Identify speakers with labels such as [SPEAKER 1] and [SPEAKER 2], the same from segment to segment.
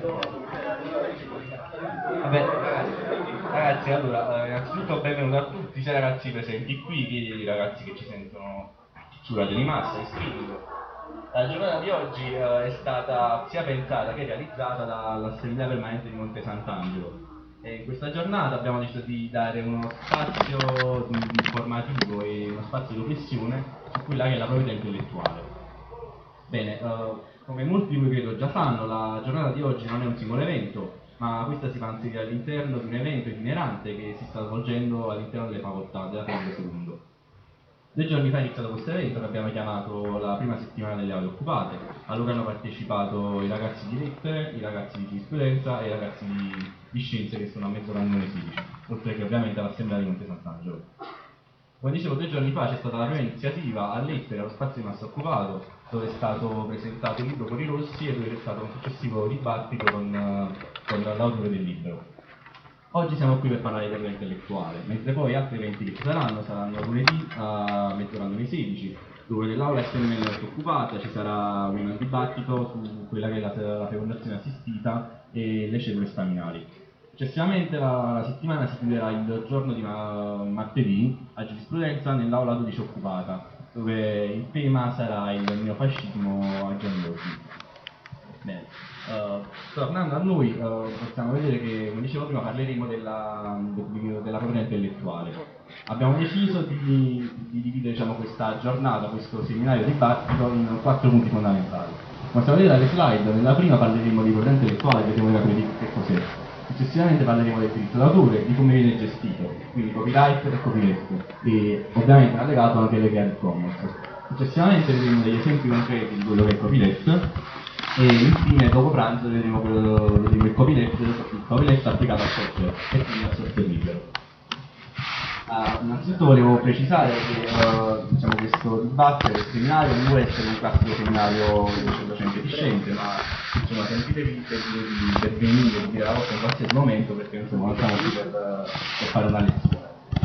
[SPEAKER 1] Vabbè, ragazzi, allora, innanzitutto benvenuti a tutti, sia ragazzi presenti qui che i ragazzi che ci sentono su Radio Animassa e streaming. La giornata di oggi è stata sia pensata che realizzata dall'Assemblea Permanente di Monte Sant'Angelo. E in questa giornata abbiamo deciso di dare uno spazio informativo e uno spazio di riflessione su quella che è la proprietà intellettuale. Bene, come molti di voi credo già sanno, la giornata di oggi non è un singolo evento, ma questa si fa inserire all'interno di un evento itinerante che si sta svolgendo all'interno delle facoltà della Fedele II. 2 giorni fa è iniziato questo evento che abbiamo chiamato la prima settimana delle aule occupate. Allora hanno partecipato i ragazzi di lettere, i ragazzi di giurisprudenza e i ragazzi di scienze che sono a Mezzorandone 16, oltre che ovviamente all'Assemblea di Monte Sant'Angelo. Come dicevo, 2 giorni fa c'è stata la prima iniziativa a lettere allo spazio rimasto occupato, dove è stato presentato il libro Cori Rossi e dove c'è stato un successivo dibattito con l'autore del libro. Oggi siamo qui per parlare di proprietà intellettuale, mentre poi altri eventi che ci saranno lunedì a Mezzorandone 16, dove nell'aula SML occupata ci sarà un dibattito su quella che è la fecondazione assistita e le cellule staminali. Successivamente la settimana si chiuderà il giorno di martedì a giurisprudenza nell'aula 12 occupata, dove il tema sarà il neofascismo a giorni d'oggi. Bene, tornando a noi, possiamo vedere che, come dicevo prima, parleremo della proprietà intellettuale. Abbiamo deciso di dividere questa giornata, questo seminario dibattito in 4 punti fondamentali. Come possiamo vedere dalle slide, nella prima parleremo di proprietà intellettuale, vedremo che cos'è. Successivamente parleremo del diritto d'autore, di come viene gestito, quindi copyright e copyleft, e ovviamente allegato anche le Creative Commons. Successivamente vedremo degli esempi concreti di quello che è copyleft, e infine dopo pranzo vedremo il copyleft applicato al software e quindi al software libero. Innanzitutto volevo precisare che questo dibattito, questo seminario non vuole essere un classico seminario docente discente, ma sentitevi di intervenire, di dire la vostra in qualsiasi momento, perché insomma non siamo qui per fare una lezione.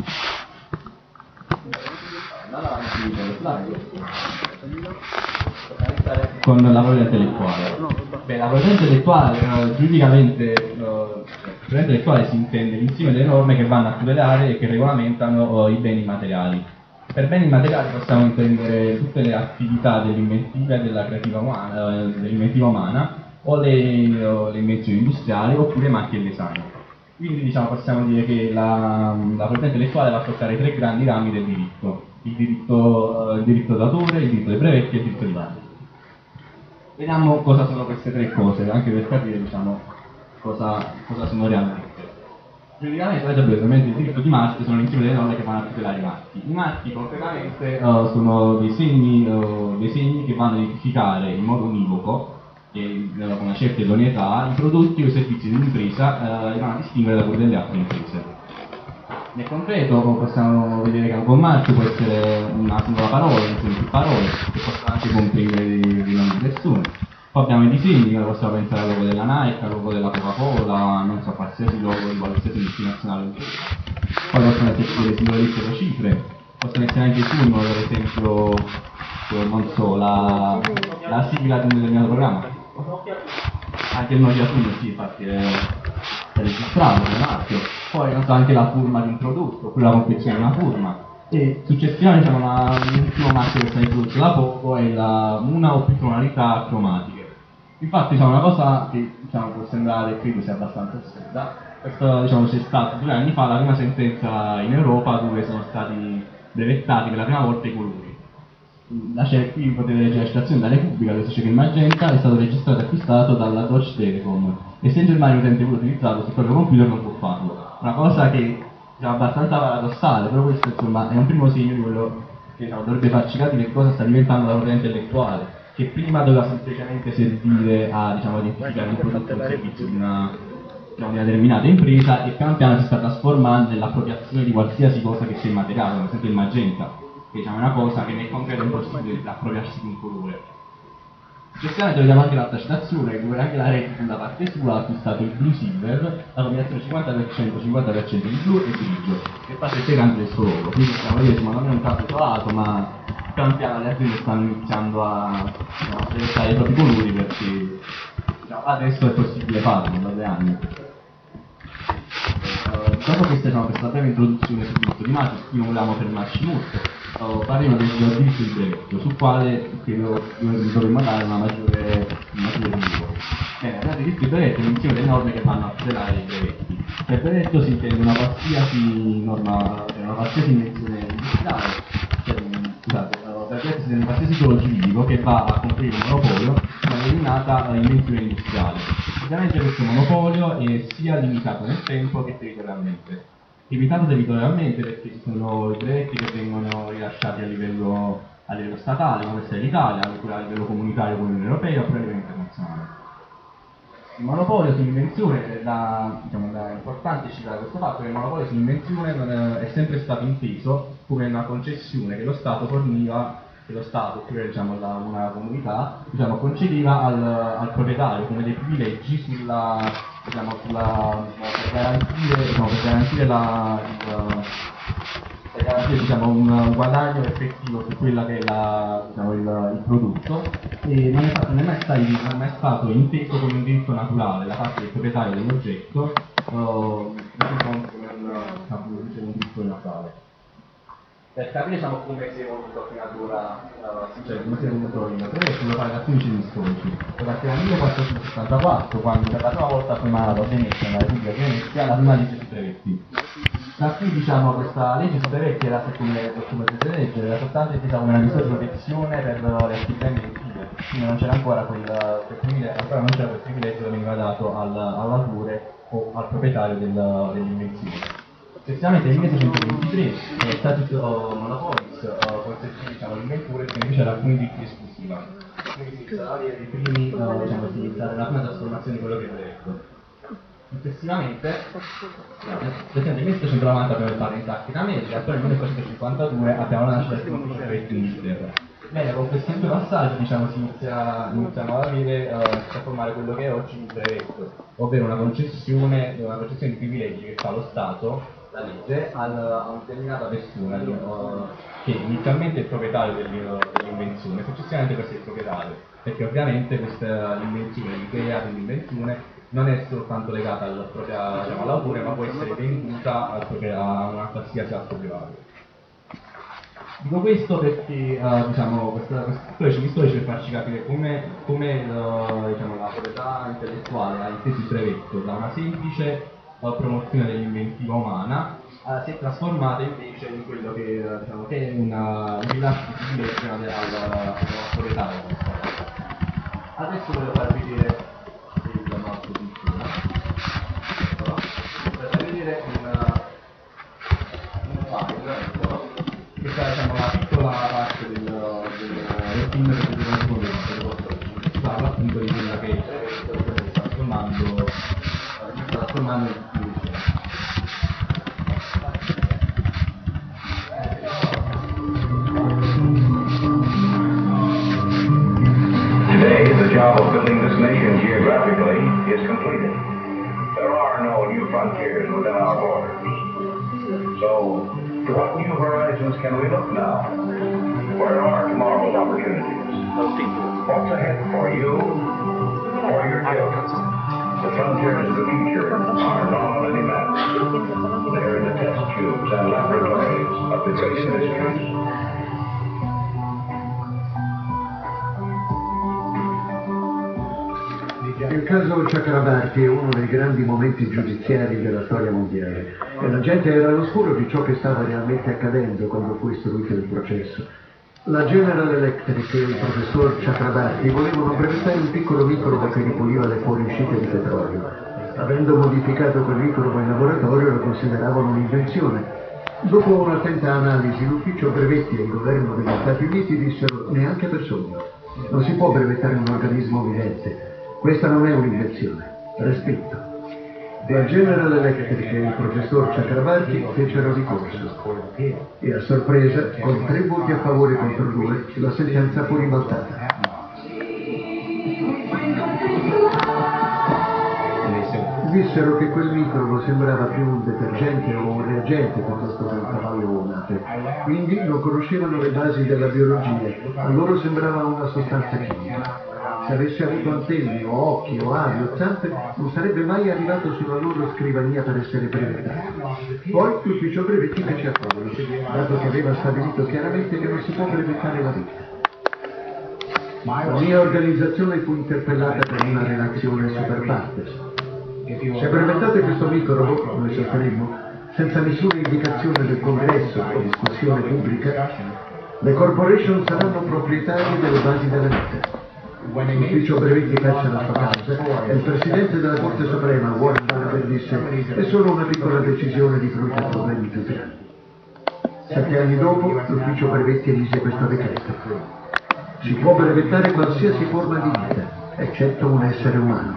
[SPEAKER 1] Con la proprietà intellettuale. Beh, la proprietà intellettuale, giuridicamente, proprietà intellettuale si intende l'insieme delle norme che vanno a tutelare e che regolamentano i beni immateriali. Per beni immateriali possiamo intendere tutte le attività dell'inventiva e dell'inventiva umana, o le invenzioni industriali, oppure macchine e design. Quindi possiamo dire che la proprietà intellettuale va a toccare 3 grandi rami del diritto: il diritto d'autore, il diritto dei brevetti e il diritto di marca. Vediamo cosa sono queste 3 cose, anche per capire cosa sono realmente. Giuridicamente ovviamente il diritto di marchio sono l'insieme delle norme che vanno a tutelare i marchi. I marchi concretamente sono dei segni che vanno a identificare in modo univoco e con una certa idoneità i prodotti o i servizi dell'impresa e vanno a distinguere da quelli delle altre imprese. Nel concreto possiamo vedere che un commercio può essere una singola parola, insieme più parole, che possono anche comprendere dei nomi di persone. Poi abbiamo i disegni, possiamo pensare al logo della Nike, al logo della Coca-Cola, non so, qualsiasi logo di qualsiasi multinazionale. Poi possono essere delle singole lettere o cifre, possono essere anche i simboli, per esempio, non so, la sigla di un determinato programma. Anche il Nokia Tunnel, sì, infatti è registrato come marchio. Poi non so, anche la firma di un prodotto, oppure la confezione di una firma. E successivamente l'ultimo marchio che sta introdotto da poco è una o più tonalità cromatiche. Infatti una cosa che può sembrare, credo sia abbastanza assurda, questo c'è stato 2 anni fa la prima sentenza in Europa dove sono stati brevettati per la prima volta i colori. Qui potete leggere la citazione da Repubblica, dove dice che il magenta è stato registrato e acquistato dalla Deutsche Telekom e se in Germania l'utente vuole utilizzarlo sul proprio computer non può farlo. Una cosa che è abbastanza paradossale, però questo insomma è un primo segno di quello che dovrebbe farci capire cosa sta diventando la proprietà intellettuale, che prima doveva semplicemente servire a identificare un prodotto o un servizio di una determinata impresa e piano piano si sta trasformando nell'appropriazione di qualsiasi cosa che sia immateriale, come ad esempio il magenta, che è una cosa che nel concreto è impossibile appropriarsi di un colore. Successivamente vediamo anche l'altra citazione, dove anche la Red da parte sua ha acquistato il Blue Silver, la combinazione 50% di blu e grigio, che fa integrante del suo logo. Quindi possiamo vedere, non è un caso isolato, ma pian piano le aziende stanno iniziando a presentare i propri colori perché no, adesso è possibile farlo, da 2 anni. Dopo questa breve introduzione sul diritto di Matrix, qui non volevamo fermarci molto, parliamo del diritto di brevetto, sul quale credo dovremmo dare una maggiore rilievo. Bene, il diritto di brevetto è l'insieme delle norme che vanno a tutelare i brevetti. Per brevetto si intende una qualsiasi norma, una qualsiasi invenzione industriale, scusate, per brevetto si intende qualsiasi solo giuridico che va a conferire un monopolio su una denominata invenzione industriale. Ovviamente questo monopolio è sia limitato nel tempo che territorialmente. Limitato territorialmente perché ci sono i brevetti che vengono rilasciati a livello statale, come essere l'Italia, oppure a livello comunitario come l'Unione Europea, oppure a livello internazionale. Il monopolio sull'invenzione, è importante citare questo fatto che il monopolio sull'invenzione è sempre stato inteso come una concessione che lo Stato forniva, che lo Stato oppure una comunità concedeva al proprietario come dei privilegi per garantire un guadagno effettivo su quella che è il prodotto, e non è mai stato inteso come un diritto naturale da parte del proprietario dell'oggetto, come un diritto naturale. Per capire come si è evoluto come si è evoluto il brevetto, lo fare da 15 anni storici. Partiamo dal 1474, quando per la prima volta fu emanata a Venezia, nella Repubblica di Venezia, la prima legge sui brevetti. Da qui questa legge sui brevetti era, come potete leggere, era soltanto intesa come una misura di protezione per le attività inventive, quindi non c'era ancora quel privilegio che veniva dato all'autore o al proprietario dell'invenzione. Successivamente nel 1623 Statute Monopolis consentì l'inventore che invece era alcuni diritti esclusiva. Quindi si iniziano a avere i primi, si iniziare la prima trasformazione di quello che è detto. Successivamente, nel 1790 abbiamo il Patent Act in America, poi nel 1952 abbiamo la nascita del brevetto in Inghilterra. Bene, con questi due passaggi iniziamo ad avere, a formare quello che è oggi il brevetto, ovvero una concessione di privilegi che fa lo Stato, la legge, a una determinata persona che inizialmente è il proprietario dell'invenzione, successivamente questo è il proprietario, perché ovviamente l'invenzione, l'idea dell'invenzione non è soltanto legata all'autore, ma può essere venduta a una qualsiasi altro privato. Dico questo perché questi storici per farci capire come la proprietà intellettuale ha inteso il brevetto da una semplice promozione dell'inventiva umana si è trasformata invece in quello che è un rilascio di privilegio al proprietario. Adesso voglio farvi vedere il nostro piccolo. Per vedere un file. Questa è la piccola parte del film che vedete nel momento, si parla appunto di quella che si sta trasformando in
[SPEAKER 2] Today, the job of building this nation geographically is completed. There are no new frontiers within our borders. So, to what new horizons can we look now? Where are tomorrow's opportunities? What's ahead for you, for your children? The frontiers of the future are not on any map. They're in the test tubes and laboratories of the great industries.
[SPEAKER 3] Il caso Chakrabarti è uno dei grandi momenti giudiziari della storia mondiale e la gente era all'oscuro di ciò che stava realmente accadendo quando fu istruito il processo. La General Electric e il professor Chakrabarti volevano brevettare un piccolo microbo che ripuliva le fuoriuscite di petrolio. Avendo modificato quel microbo in laboratorio lo consideravano un'invenzione. Dopo un'attenta analisi l'ufficio brevetti e il governo degli Stati Uniti dissero neanche per sogno. Non si può brevettare un organismo vivente. Questa non è un'invenzione, respinto. La General Electric e il professor Chakrabarti fecero ricorso e a sorpresa, con 3 voti a favore contro 2, la sentenza fu ribaltata. Dissero che quel microbo sembrava più un detergente o un reagente piuttosto che un cavallo o un'ape, quindi non conoscevano le basi della biologia, a loro sembrava una sostanza chimica. Se avesse avuto antenne o occhi o ali o zampe, non sarebbe mai arrivato sulla loro scrivania per essere brevettato. Poi l'ufficio brevetti fece accordo, dato che aveva stabilito chiaramente che non si può brevettare la vita. La mia organizzazione fu interpellata per una relazione super partes. Se brevettate questo microbo, come sosterremo, senza nessuna indicazione del congresso o discussione pubblica, le corporation saranno proprietarie delle basi della vita. L'ufficio brevetti perse la sua causa e il presidente della Corte Suprema, Warren Barber, disse: è solo una piccola decisione di fronte a problemi più grandi. 7 anni dopo, l'ufficio brevetti emise questo decreto. Si può brevettare qualsiasi forma di vita, eccetto un essere umano.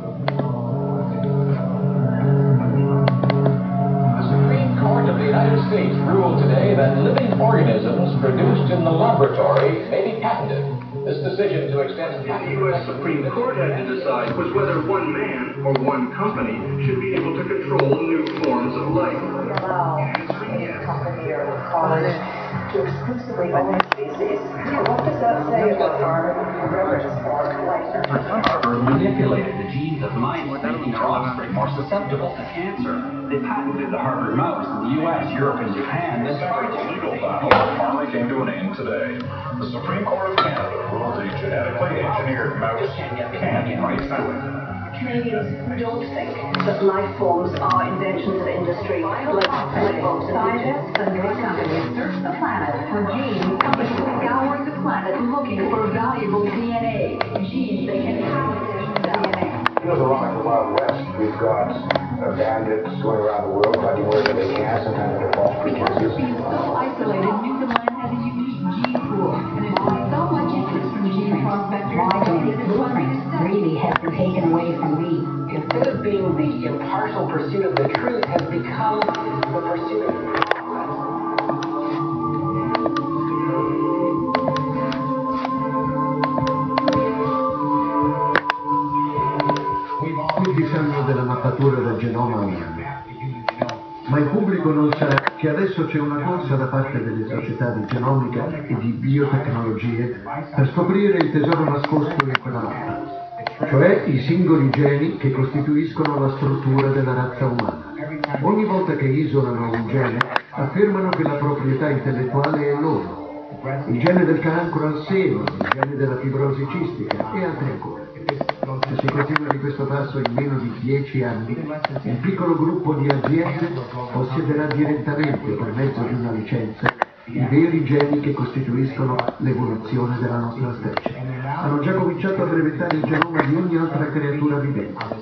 [SPEAKER 4] The Supreme Court of the United States ruled today that living organisms produced in the laboratory may be patented. This decision to extend
[SPEAKER 2] What the U.S. Supreme Court had to decide was whether one man or one company should be able to control new forms of life.
[SPEAKER 5] Allow any company or college to exclusively own a species. What does that say about our reverence for life?
[SPEAKER 6] Harvard manipulated the genes of mice, making their offspring more susceptible to cancer. They patented the Harvard mouse in the U.S., Europe, and Japan. This
[SPEAKER 2] Legal battle finally came to an end today. The Supreme Court of Canada ruled a genetically engineered mouse can't bite food.
[SPEAKER 5] Canadians don't think that life forms are inventions of industry, like boats.
[SPEAKER 7] Scientists and drug companies search the planet for genes. Companies scour the planet looking for valuable DNA. Genes they can patent DNA.
[SPEAKER 2] You know, the Wild West, we've got bandits going around the world finding wherever they can, sometimes under false
[SPEAKER 7] Because
[SPEAKER 2] pretenses.
[SPEAKER 7] of being so isolated, Newfoundland has a unique gene pool, and it's brought so much interest from gene prospectors that it is funding a study.
[SPEAKER 8] Really has been taken away from me. Instead of being the impartial pursuit of the truth, has become the pursuit of
[SPEAKER 3] Tutti sanno della mappatura del genoma umano, ma il pubblico non sa che adesso c'è una corsa da parte delle società di genomica e di biotecnologie per scoprire il tesoro nascosto in quella mappa, cioè i singoli geni che costituiscono la struttura della razza umana. Ogni volta che isolano un gene, affermano che la proprietà intellettuale è loro. Il gene del cancro al seno, il gene della fibrosi cistica e altri ancora. Se si continua di questo passo in meno di 10 anni, un piccolo gruppo di aziende possederà direttamente, per mezzo di una licenza, i veri geni che costituiscono l'evoluzione della nostra specie. Hanno già cominciato a brevettare il genoma di ogni altra creatura vivente.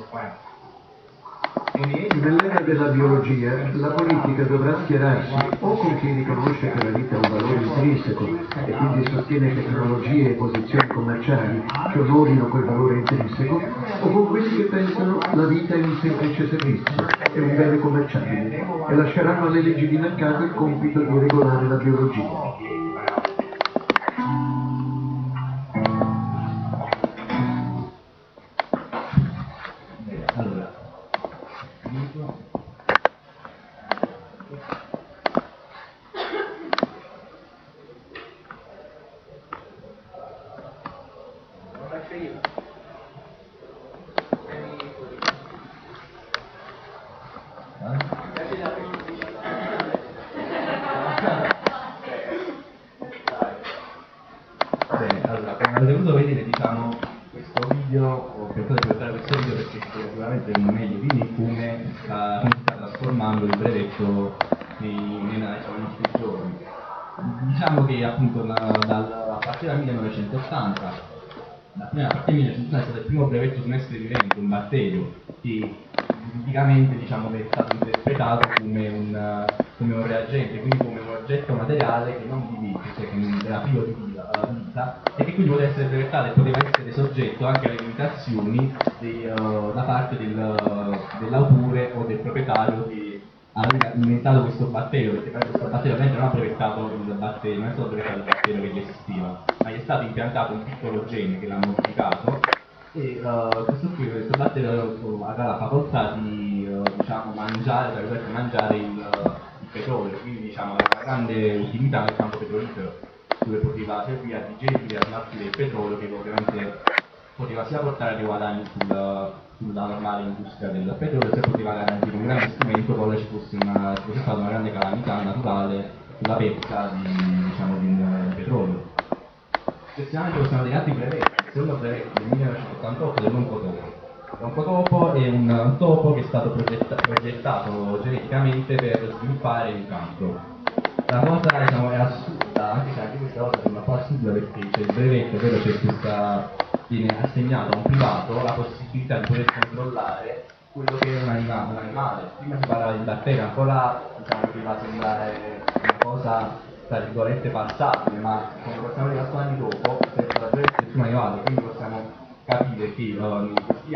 [SPEAKER 3] Nell'era della biologia, la politica dovrà schierarsi o con chi riconosce che la vita ha un valore intrinseco e quindi sostiene tecnologie e posizioni commerciali che onorino quel valore intrinseco, o con quelli che pensano la vita è un semplice servizio, è un bene commerciabile e lasceranno alle leggi di mercato il compito di regolare la biologia.
[SPEAKER 1] Allora, come avete potuto vedere, diciamo, questo video, ho pensato di portare questo video perché sicuramente meglio di come sta trasformando il brevetto nei nostri giorni. Diciamo che appunto a partire dal 1980, a partire dal 1980 è stato il primo brevetto su un essere vivente, un batterio, che tipicamente diciamo, è stato interpretato come un reagente, quindi come un oggetto materiale che non divide, cioè che era privo di vita, e che quindi poteva essere brevettato e poteva essere soggetto anche alle limitazioni da parte dell'autore o del proprietario che aveva inventato questo batterio, perché questo batterio ovviamente non ha brevettato il batterio, non è stato brevettato il batterio che gli esisteva, ma gli è stato impiantato un piccolo gene che l'ha modificato e questo batterio avrà la facoltà di diciamo, mangiare il petrolio, quindi diciamo, ha una grande utilità nel campo petrolifero, dove poteva servire a digerire e a smaltire il petrolio che ovviamente poteva sia portare dei guadagni sulla normale industria del petrolio, sia poteva garantire un grande strumento quando ci fosse stata una grande calamità naturale sulla pesca di petrolio. Successivamente possiamo vedere altri brevetti. Il secondo brevetto del 1988 dell'oncotopo. L'oncotopo è un topo che è stato progettato geneticamente per sviluppare il cancro. La cosa è assurda, anche se anche questa cosa sembra un po' assurda perché c'è il brevetto, ovvero viene assegnato a un privato la possibilità di poter controllare quello che è un animale. Prima si parlava di batteria, ancora prima sembrare una cosa tra virgolette passabile, ma come possiamo vedere 4 anni dopo, senza la brevetto nessuno è arrivato, quindi possiamo capire che in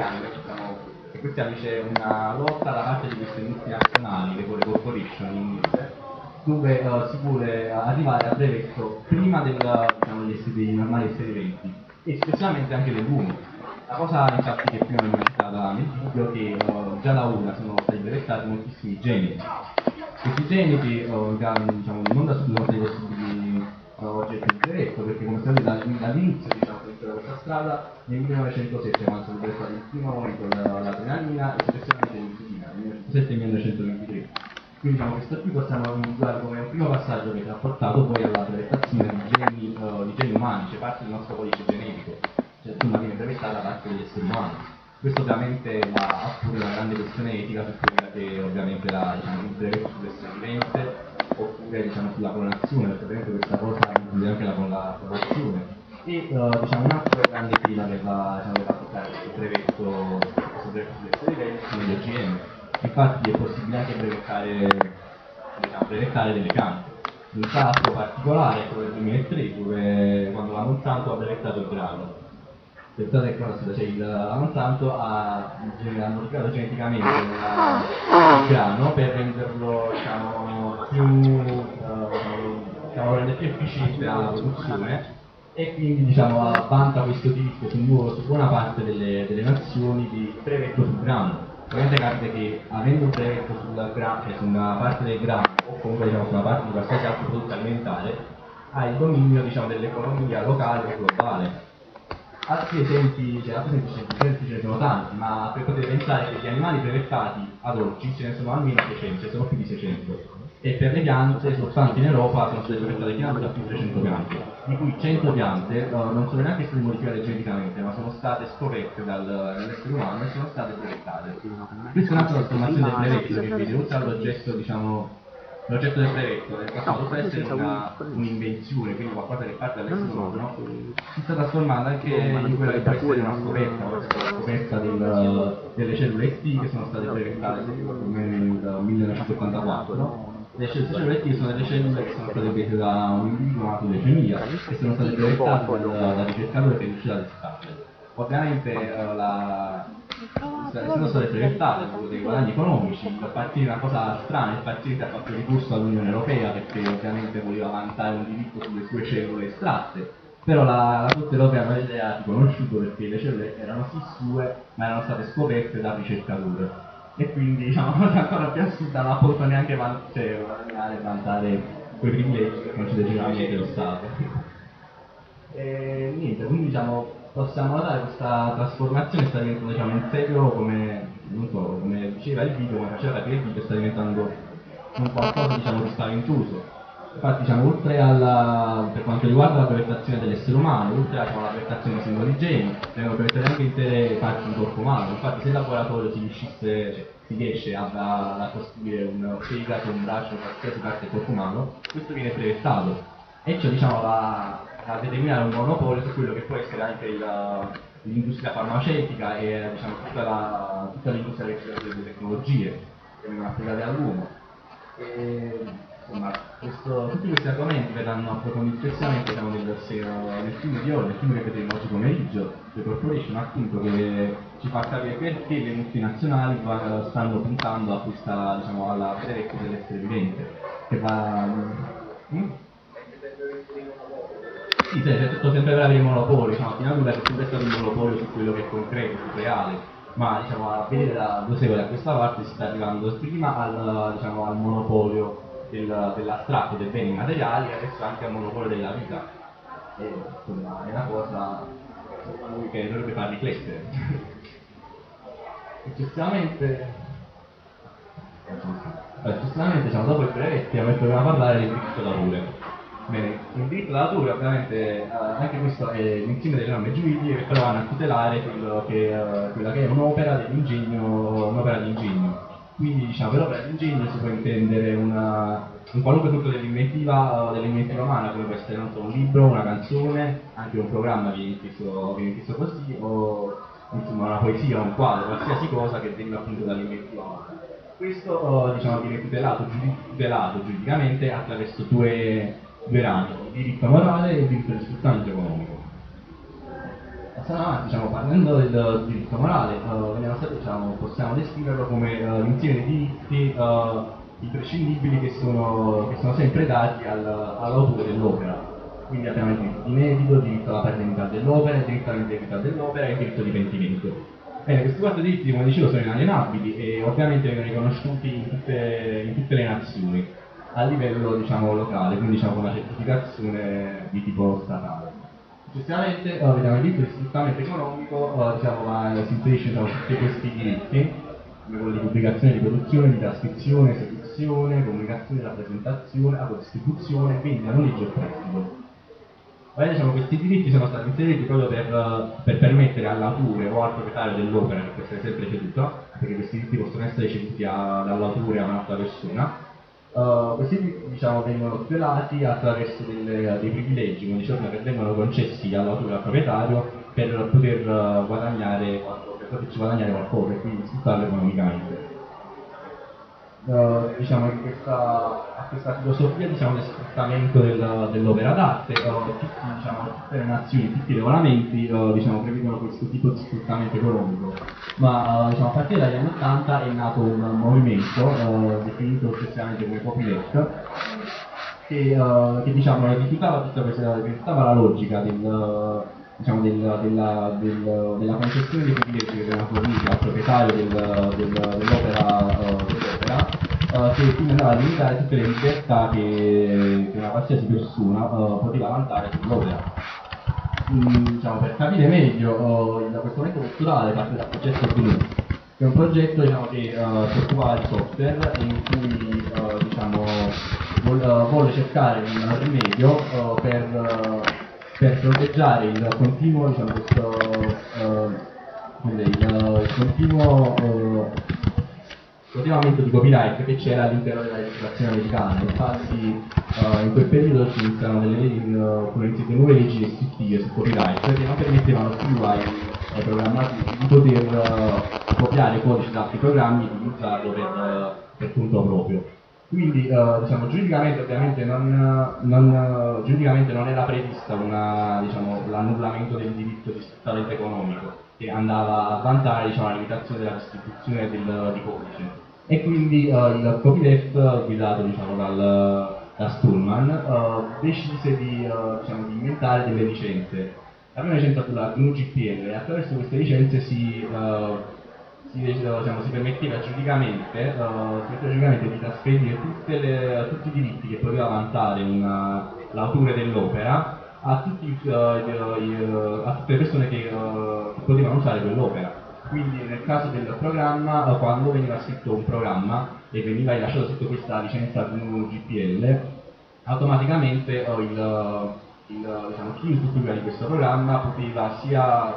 [SPEAKER 1] questi anni c'è una lotta da parte di queste multinazionali, le corporation in inglese, dove si vuole arrivare al brevetto prima dei normali esperimenti e specialmente anche dell'uomo. La cosa infatti che prima mi è citata nel video è che già da una sono stati brevettati moltissimi geneti. Questi geneti non da subito sono stati possibili oggetto di brevetto, perché come sapete dall'inizio da questa strada nel 1907 quando sono brevettati il primo con l'adrenalina e successivamente l'insulina, nel 1907 e 1923. Quindi questo qui possiamo individuare come un primo passaggio che ci ha portato poi alla brevettazione di geni umani, cioè parte del nostro codice genetico, cioè prima viene brevettata da parte degli esseri umani. Questo ovviamente ha pure una grande questione etica su quella che ovviamente il brevetto sull'essere vivente oppure sulla clonazione, perché ovviamente questa cosa include anche la clonazione. E un altro grande tema che va a toccare questo brevetto sull'essere vivente sono gli OGM. Infatti è possibile anche brevettare delle piante. Un caso particolare è quello del 2003, dove quando la Monsanto ha brevettato il grano. Pensate che la Monsanto ha modificato geneticamente il grano per renderlo più efficiente alla produzione e quindi vanta questo diritto su buona parte delle nazioni di brevetto sul grano. Ovviamente capita che avendo un brevetto sul grano, cioè su una parte del grano o comunque su una parte di qualsiasi altro prodotto alimentare, ha il dominio dell'economia locale o globale. Altri esempi ce ne sono tanti, ma per poter pensare che gli animali brevettati ad oggi ce ne sono almeno 600, ce ne sono più di 600. E per le piante, soltanto in Europa sono state brevettate piante da più di 300 piante, di cui 100 piante non sono neanche state modificate geneticamente, ma sono state scoperte dall'essere umano e sono state brevettate. Questa è un'altra trasformazione del brevetto che vede oltre all'oggetto del brevetto, nel passato può essere un'invenzione, quindi qualcosa che parte dall'essere umano, si sta trasformando anche in quella che può essere una scoperta delle cellule T che sono state brevettate nel 1984. Le cellule T sono delle cellule che sono state prese da un individuo malato di leucemia e sono state brevettate da ricercatore che è riuscito a testarle. Ovviamente essendo state brevettate dei guadagni economici, per partire una cosa strana, il partito ha fatto ricorso all'Unione Europea perché ovviamente voleva vantare un diritto sulle sue cellule estratte, però la Corte Europea non le ha riconosciuto perché le cellule erano sì sue ma erano state scoperte dal ricercatore e quindi una cosa ancora più assurda, non ha potuto neanche vantare quei privilegi che concede generalmente lo Stato. E niente, quindi possiamo notare questa trasformazione sta diventando un serio, come diceva il video, come faceva capire il video, sta diventando un qualcosa di spaventoso. Infatti oltre per quanto riguarda la brevettazione dell'essere umano, oltre alla brevettazione di singoli geni, vengono brevettate anche intere parti del corpo umano. Infatti se in laboratorio si riesce a costruire un fegato, un braccio, qualsiasi parte del corpo umano, questo viene brevettato. E ciò va a determinare un monopolio su quello che può essere anche l'industria farmaceutica e tutta l'industria delle tecnologie che vengono applicate all'uomo. Insomma, tutti questi argomenti verranno approfonditi successivamente nel film di oggi, nel film che vedremo oggi pomeriggio, The Corporation, appunto, che ci fa capire perché le multinazionali stanno puntando a questa, alla brevetto dell'essere vivente, che va... Sì, c'è tutto sempre per avere il monopolio, finalmente c'è sempre stato il monopolio su quello che è concreto, su reale, ma a vedere da 2 secoli a questa parte si sta arrivando prima al monopolio dell'astratto, dei beni materiali e adesso anche al monopolio della vita. E insomma è una cosa che dovrebbe far riflettere. Successivamente, diciamo, dopo il brevetto dobbiamo parlare del diritto d'autore. Bene, il diritto d'autore ovviamente anche questo è l'insieme delle norme giuridiche che però vanno a tutelare quella che è un'opera dell'ingegno, un'opera di ingegno. Quindi diciamo per opera di ingegno si può intendere un qualunque frutto dell'inventiva umana, come può essere non so, un libro, una canzone, anche un programma viene inteso così, o insomma una poesia, un quadro, qualsiasi cosa che deriva appunto dall'inventiva umana. Questo diciamo viene tutelato giuridicamente attraverso due rami, il diritto morale e il diritto di sfruttamento economico. Passiamo avanti, diciamo, parlando del diritto morale, possiamo descriverlo come l'insieme di diritti imprescindibili che sono sempre dati all'autore dell'opera. Quindi abbiamo il diritto di inedito, il diritto alla paternità dell'opera, il diritto all'integrità dell'opera e il diritto di pentimento. Bene, questi quattro diritti, come dicevo, sono inalienabili e ovviamente vengono riconosciuti in tutte le nazioni a livello diciamo locale, quindi diciamo con una certificazione di tipo statale. Successivamente vediamo il diritto di sfruttamento economico, si inserisce tutti questi diritti, come quelli di pubblicazione, di produzione, di trascrizione, esecuzione, comunicazione, rappresentazione, distribuzione, vendita, noleggio e prestito. Diciamo, questi diritti sono stati inseriti proprio per permettere all'autore o al proprietario dell'opera, che può essere sempre ceduto, perché questi diritti possono essere ceduti dall'autore a un'altra persona. Questi diritti diciamo, vengono tutelati attraverso dei privilegi, come dicevo, che vengono concessi all'autore e al proprietario per poter guadagnare qualcosa e quindi sfruttarlo economicamente. Diciamo a questa filosofia diciamo, del sfruttamento dell'opera d'arte, tutte le nazioni, tutti i regolamenti prevedono questo tipo di sfruttamento economico, ma a partire dagli anni 80 è nato un movimento definito successivamente come copyleft che rifiutava la logica della concessione dei privilegi che venivano forniti al proprietario dell'opera che quindi andava a limitare tutte le libertà che una qualsiasi persona poteva vantare sull'opera. Per capire meglio questo momento culturale parte dal progetto GNU, che è un progetto che si occupa di software e in cui vuole cercare un rimedio per fronteggiare il continuo aumento di copyright che c'era all'interno della legislazione americana. Infatti in quel periodo si iniziano delle nuove leggi restrittive sul copyright che non permettevano più ai programmatori di poter copiare codici da altri programmi e di utilizzarlo per conto proprio. Quindi giuridicamente ovviamente giuridicamente non era prevista l'annullamento del diritto di sfruttamento economico che andava a vantare la limitazione della distribuzione di codice. E quindi il copyleft guidato da Stallman decise di inventare delle licenze. La prima licenza fu la GNU GPL e attraverso queste licenze si permetteva giuridicamente di trasferire tutti i diritti che poteva vantare l'autore dell'opera a tutte le persone che potevano usare quell'opera. Quindi nel caso del programma, quando veniva scritto un programma e veniva rilasciato sotto questa licenza GNU GPL, automaticamente chi usufruiva di questo programma poteva sia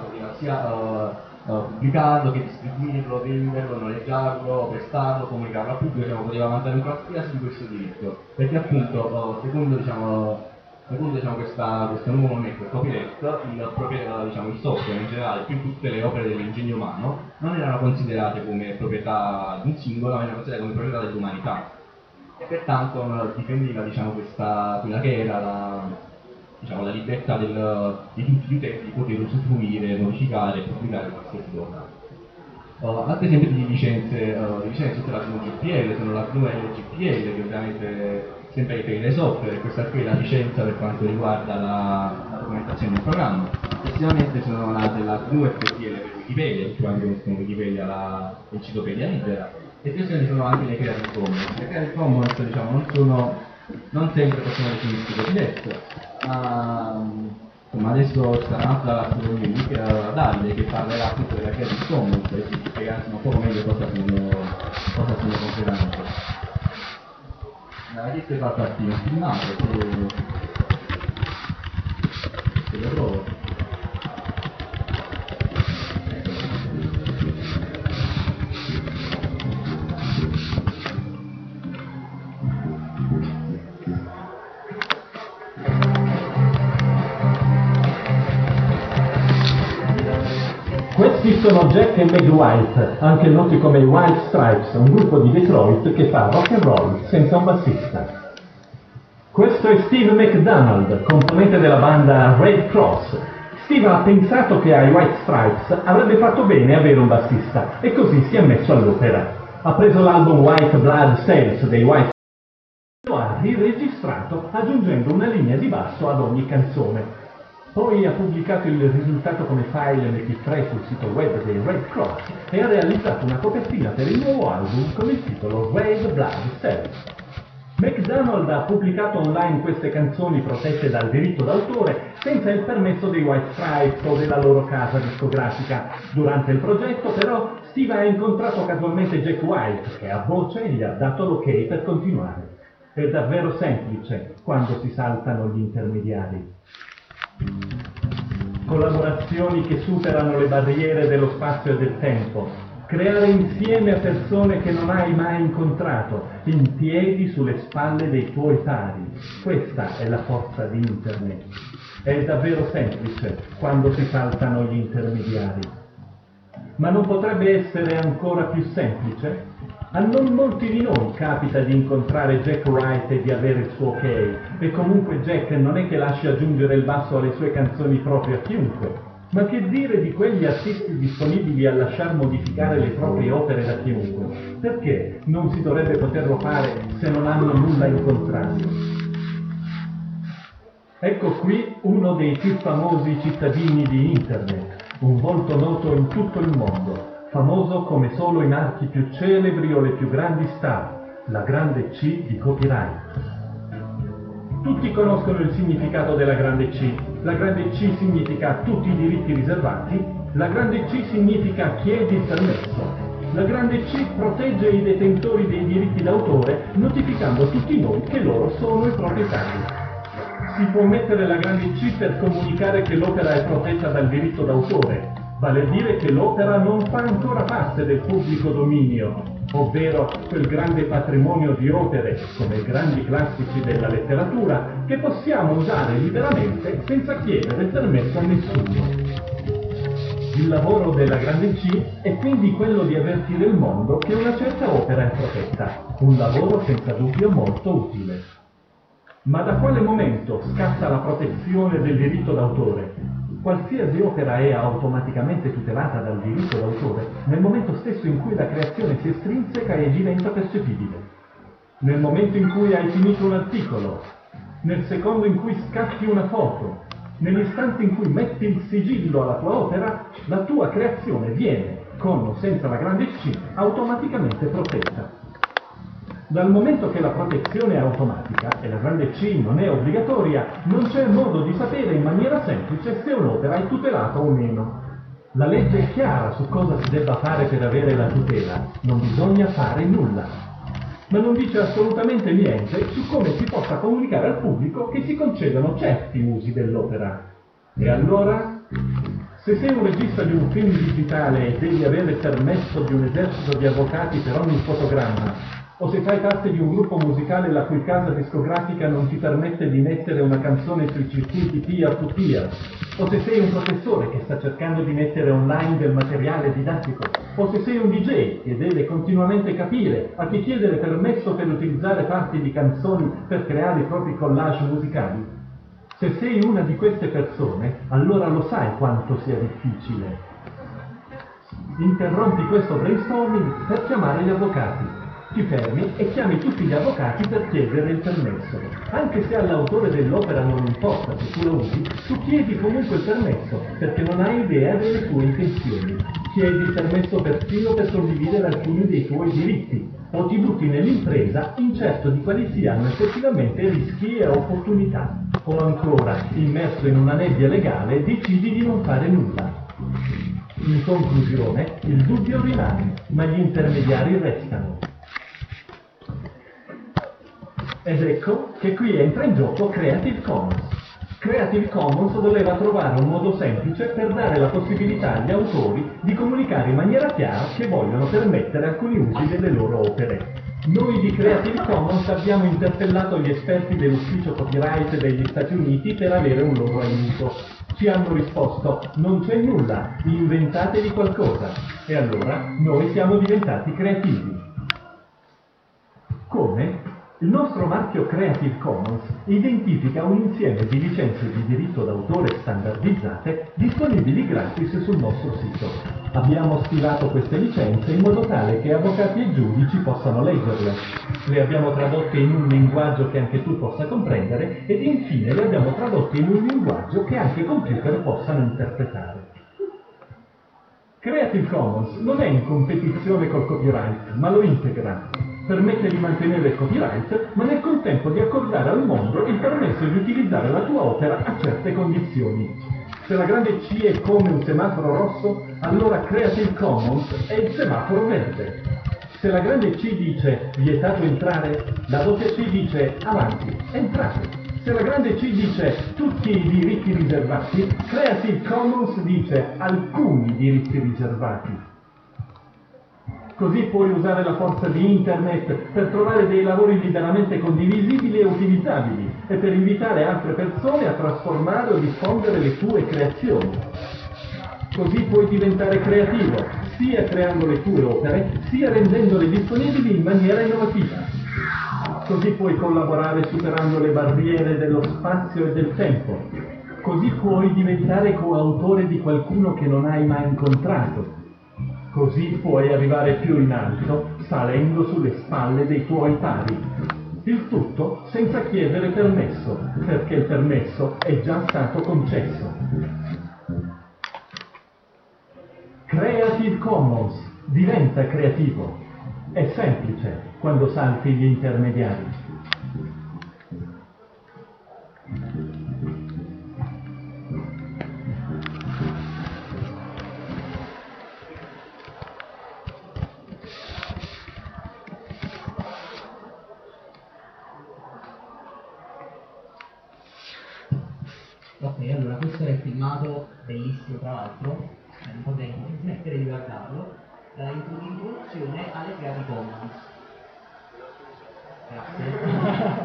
[SPEAKER 1] pubblicarlo, che distribuirlo, venderlo, noleggiarlo, prestarlo, comunicarlo al pubblico, poteva vantare un qualsiasi di questo diritto, perché appunto secondo questo nuovo movimento, il copyleft, il software in generale, più tutte le opere dell'ingegno umano, non erano considerate come proprietà di un singolo, ma erano considerate come proprietà dell'umanità. E pertanto difendeva quella che era la libertà di tutti gli utenti di poter usufruire, modificare e pubblicare qualsiasi cosa. Altri esempi di licenze sotto la GNU GPL sono la GNU LGPL, che ovviamente sempre riferita ai software, e questa qui è la licenza per quanto riguarda la documentazione del programma. Successivamente sono nate la GNU FPL per Wikipedia, tutti quanti conoscono Wikipedia, l'enciclopedia libera, e queste sono anche le Creative Commons. Le Creative Commons non sempre possono definirsi copyleft, ma Ma adesso sarà un'altra domenica Davide che parlerà appunto della Creative Commons e ci spiegarsi un po' meglio cosa sono concretamente. Questo è fatto partire un filmato, se lo trovo.
[SPEAKER 9] Questi sono Jack e Meg White, anche noti come i White Stripes, un gruppo di Detroit che fa rock and roll senza un bassista. Questo è Steve McDonald, componente della banda Red Cross. Steve ha pensato che ai White Stripes avrebbe fatto bene avere un bassista e così si è messo all'opera. Ha preso l'album White Blood Cells dei White Stripes e lo ha riregistrato aggiungendo una linea di basso ad ogni canzone. Poi ha pubblicato il risultato come file MP3 sul sito web dei Red Cross e ha realizzato una copertina per il nuovo album con il titolo Red Blood Cells. McDonald ha pubblicato online queste canzoni protette dal diritto d'autore senza il permesso dei White Stripes o della loro casa discografica. Durante il progetto, però, Steve ha incontrato casualmente Jack White, che a voce gli ha dato l'ok per continuare. È davvero semplice quando si saltano gli intermediari. Collaborazioni che superano le barriere dello spazio e del tempo, creare insieme a persone che non hai mai incontrato, in piedi sulle spalle dei tuoi pari. Questa è la forza di Internet. È davvero semplice quando si saltano gli intermediari. Ma non potrebbe essere ancora più semplice? A non molti di noi capita di incontrare Jack White e di avere il suo ok, e comunque Jack non è che lasci aggiungere il basso alle sue canzoni proprio a chiunque. Ma che dire di quegli artisti disponibili a lasciar modificare le proprie opere da chiunque? Perché non si dovrebbe poterlo fare se non hanno nulla in contrario? Ecco qui uno dei più famosi cittadini di Internet, un volto noto in tutto il mondo, famoso come solo i marchi più celebri o le più grandi star, la grande C di copyright. Tutti conoscono il significato della grande C. La grande C significa tutti i diritti riservati, la grande C significa chiedi il permesso. La grande C protegge i detentori dei diritti d'autore notificando a tutti noi che loro sono i proprietari. Si può mettere la grande C per comunicare che l'opera è protetta dal diritto d'autore, vale a dire che l'opera non fa ancora parte del pubblico dominio, ovvero quel grande patrimonio di opere, come i grandi classici della letteratura, che possiamo usare liberamente senza chiedere permesso a nessuno. Il lavoro della grande C è quindi quello di avvertire il mondo che una certa opera è protetta, un lavoro senza dubbio molto utile. Ma da quale momento scatta la protezione del diritto d'autore? Qualsiasi opera è automaticamente tutelata dal diritto d'autore nel momento stesso in cui la creazione si estrinseca e diventa percepibile. Nel momento in cui hai finito un articolo, nel secondo in cui scatti una foto, nell'istante in cui metti il sigillo alla tua opera, la tua creazione viene, con o senza la grande C, automaticamente protetta. Dal momento che la protezione è automatica e la grande C non è obbligatoria, non c'è modo di sapere in maniera semplice se un'opera è tutelata o meno. La legge è chiara su cosa si debba fare per avere la tutela, non bisogna fare nulla. Ma non dice assolutamente niente su come si possa comunicare al pubblico che si concedono certi usi dell'opera. E allora? Se sei un regista di un film digitale e devi avere permesso di un esercito di avvocati per ogni fotogramma, o se fai parte di un gruppo musicale la cui casa discografica non ti permette di mettere una canzone sui circuiti peer-to-peer, o se sei un professore che sta cercando di mettere online del materiale didattico, o se sei un DJ che deve continuamente capire a chi chiedere permesso per utilizzare parti di canzoni per creare i propri collage musicali. Se sei una di queste persone, allora lo sai quanto sia difficile. Interrompi questo brainstorming per chiamare gli avvocati. Ti fermi e chiami tutti gli avvocati per chiedere il permesso. Anche se all'autore dell'opera non importa se tu la usi, tu chiedi comunque il permesso, perché non hai idea delle tue intenzioni. Chiedi il permesso persino per condividere alcuni dei tuoi diritti, o ti butti nell'impresa incerto di quali siano effettivamente rischi e opportunità. O ancora, immerso in una nebbia legale, decidi di non fare nulla. In conclusione, il dubbio rimane, ma gli intermediari restano. Ed ecco che qui entra in gioco Creative Commons. Creative Commons voleva trovare un modo semplice per dare la possibilità agli autori di comunicare in maniera chiara che vogliono permettere alcuni usi delle loro opere. Noi di Creative Commons abbiamo interpellato gli esperti dell'ufficio copyright degli Stati Uniti per avere un loro aiuto. Ci hanno risposto: non c'è nulla, inventatevi qualcosa. E allora noi siamo diventati creativi. Come? Il nostro marchio Creative Commons identifica un insieme di licenze di diritto d'autore standardizzate disponibili gratis sul nostro sito. Abbiamo stilato queste licenze in modo tale che avvocati e giudici possano leggerle. Le abbiamo tradotte in un linguaggio che anche tu possa comprendere ed infine le abbiamo tradotte in un linguaggio che anche i computer possano interpretare. Creative Commons non è in competizione col copyright, ma lo integra. Permette di mantenere il copyright, ma nel contempo di accordare al mondo il permesso di utilizzare la tua opera a certe condizioni. Se la grande C è come un semaforo rosso, allora Creative Commons è il semaforo verde. Se la grande C dice vietato entrare, la doppia C dice avanti, entrate. Se la grande C dice tutti i diritti riservati, Creative Commons dice alcuni diritti riservati. Così puoi usare la forza di Internet per trovare dei lavori liberamente condivisibili e utilizzabili e per invitare altre persone a trasformare o diffondere le tue creazioni. Così puoi diventare creativo, sia creando le tue opere, sia rendendole disponibili in maniera innovativa. Così puoi collaborare superando le barriere dello spazio e del tempo. Così puoi diventare coautore di qualcuno che non hai mai incontrato. Così puoi arrivare più in alto, salendo sulle spalle dei tuoi pari. Il tutto senza chiedere permesso, perché il permesso è già stato concesso. Creative Commons diventa creativo. È semplice quando salti gli intermediari.
[SPEAKER 10] Ok, allora questo è il filmato, bellissimo tra l'altro, non potrei smettere di guardarlo, introduzione alle Creative Commons. Grazie.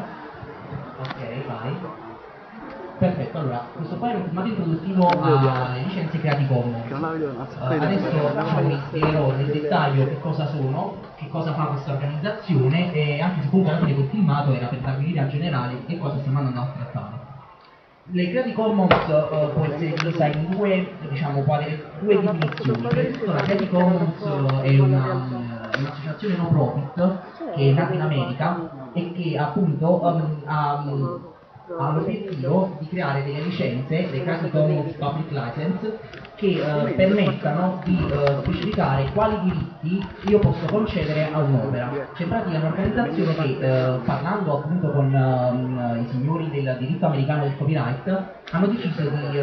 [SPEAKER 10] Ok, vai. Perfetto, allora, questo qua è un filmato introduttivo alle licenze Creative Commons. Adesso vi spiegherò nel dettaglio che cosa sono, che cosa fa questa organizzazione e anche se comunque alla fine quel filmato era per darvi l'idea generale che cosa stiamo andando a trattare. Le Creative Commons può essere divisa in due, diciamo, può avere due definizioni. Innanzitutto la Creative Commons è un'associazione no profit che è nata in America e che appunto ha l'obiettivo di creare delle licenze, le Creative Commons Public License, che permettano di specificare quali diritti io posso concedere a un'opera. C'è in pratica un'organizzazione che, parlando appunto con i signori del diritto americano del copyright, hanno deciso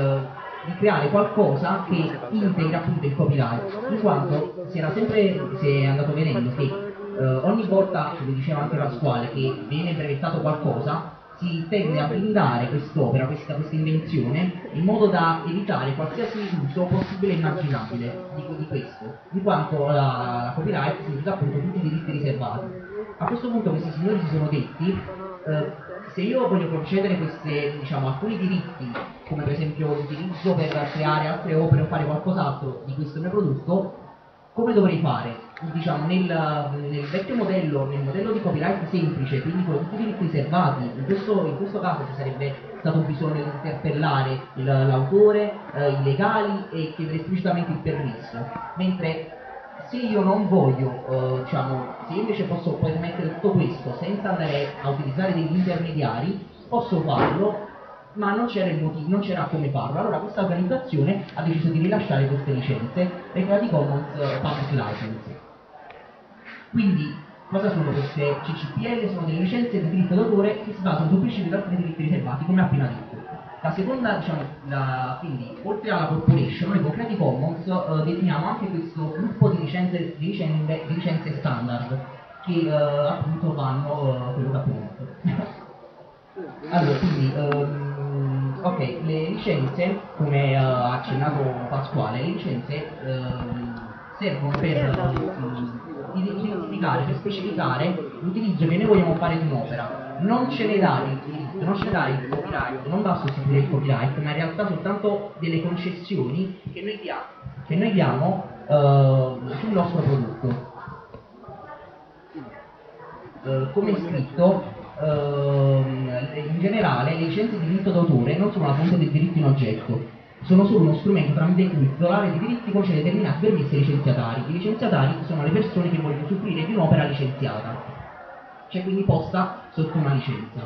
[SPEAKER 10] di creare qualcosa che integra appunto il copyright, in quanto si è andato vedendo che ogni volta, come diceva anche Pasquale, che viene brevettato qualcosa, si tende a blindare quest'opera, questa invenzione, in modo da evitare qualsiasi uso possibile e immaginabile di questo, in quanto la copyright significa appunto tutti i diritti riservati. A questo punto questi signori si sono detti, se io voglio concedere alcuni diritti, come per esempio l'utilizzo per creare altre opere o fare qualcos'altro di questo mio prodotto, come dovrei fare? Diciamo, nel vecchio modello, nel modello di copyright semplice, quindi con tutti i diritti riservati, in questo caso ci sarebbe stato bisogno di interpellare l'autore, i legali e chiedere esplicitamente il permesso, mentre se io non voglio, se io invece posso permettere tutto questo senza andare a utilizzare degli intermediari, posso farlo, ma non c'era come farlo. Allora questa organizzazione ha deciso di rilasciare queste licenze, le Creative Commons Public License. Quindi Cosa sono queste CCPL? Sono delle licenze di diritto d'autore che si basano sul principio di altri diritti riservati, come appena detto. La seconda, diciamo, quindi, oltre alla corporation, noi con Creative Commons definiamo anche questo gruppo di licenze standard, che appunto vanno quello che abbiamo detto. Allora, quindi, ok, le licenze, come ha accennato Pasquale, le licenze servono per identificare, per specificare l'utilizzo che noi vogliamo fare di un'opera. Non ce ne dà il diritto, non ce ne dà il copyright, non va a sostituire il copyright, ma in realtà soltanto delle concessioni che noi diamo sul nostro prodotto. Come è scritto, in generale le licenze di diritto d'autore non sono la fonte del diritto in oggetto, sono solo uno strumento tramite cui il titolare di diritti concede determinati permessi ai licenziatari. I licenziatari sono le persone che vogliono usufruire di un'opera licenziata, cioè quindi posta sotto una licenza.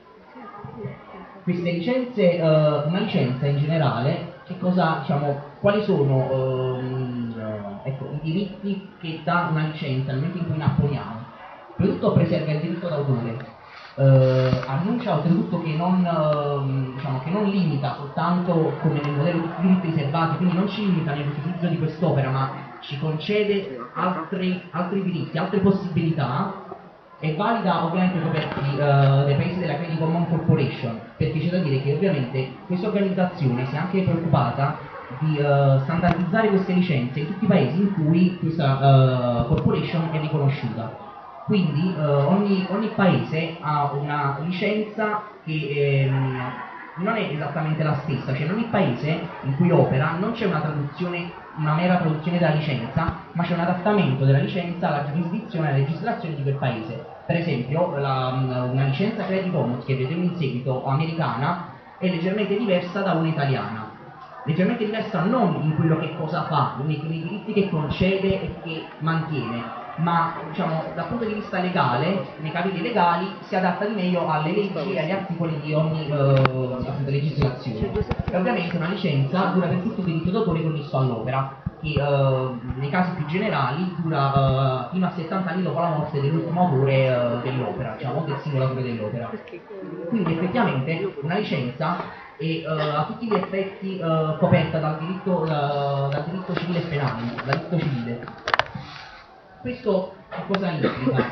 [SPEAKER 10] Queste licenze, una licenza in generale, che cosa, diciamo, quali sono ecco, i diritti che dà una licenza nel momento in cui la apponiamo? Prima di tutto preserva il diritto d'autore, annuncia oltretutto che diciamo, che non limita soltanto come nel modello di diritti riservati, quindi non ci limita nell'utilizzo di quest'opera, ma ci concede altri diritti, altre possibilità. È valida ovviamente coperti dai paesi della Creative Commons Corporation, perché c'è da dire che ovviamente questa organizzazione si è anche preoccupata di standardizzare queste licenze in tutti i paesi in cui questa corporation è riconosciuta. Quindi ogni paese ha una licenza che non è esattamente la stessa, cioè in ogni paese in cui opera non c'è una traduzione, una mera traduzione della licenza, ma c'è un adattamento della licenza alla giurisdizione e alla legislazione di quel paese. Per esempio una licenza Creative Commons che vedremo in seguito americana è leggermente diversa da una italiana. Leggermente diversa non in quello che cosa fa, nei diritti che concede e che mantiene, ma diciamo dal punto di vista legale, nei capitoli legali, si adatta di meglio alle leggi e agli articoli di ogni legislazione. E ovviamente una licenza dura per tutto il diritto d'autore connesso all'opera, che nei casi più generali dura fino a 70 anni dopo la morte dell'ultimo autore dell'opera, diciamo del singolo autore dell'opera. Quindi effettivamente una licenza è a tutti gli effetti coperta dal diritto civile e penale, dal diritto civile. Questo che cosa implica?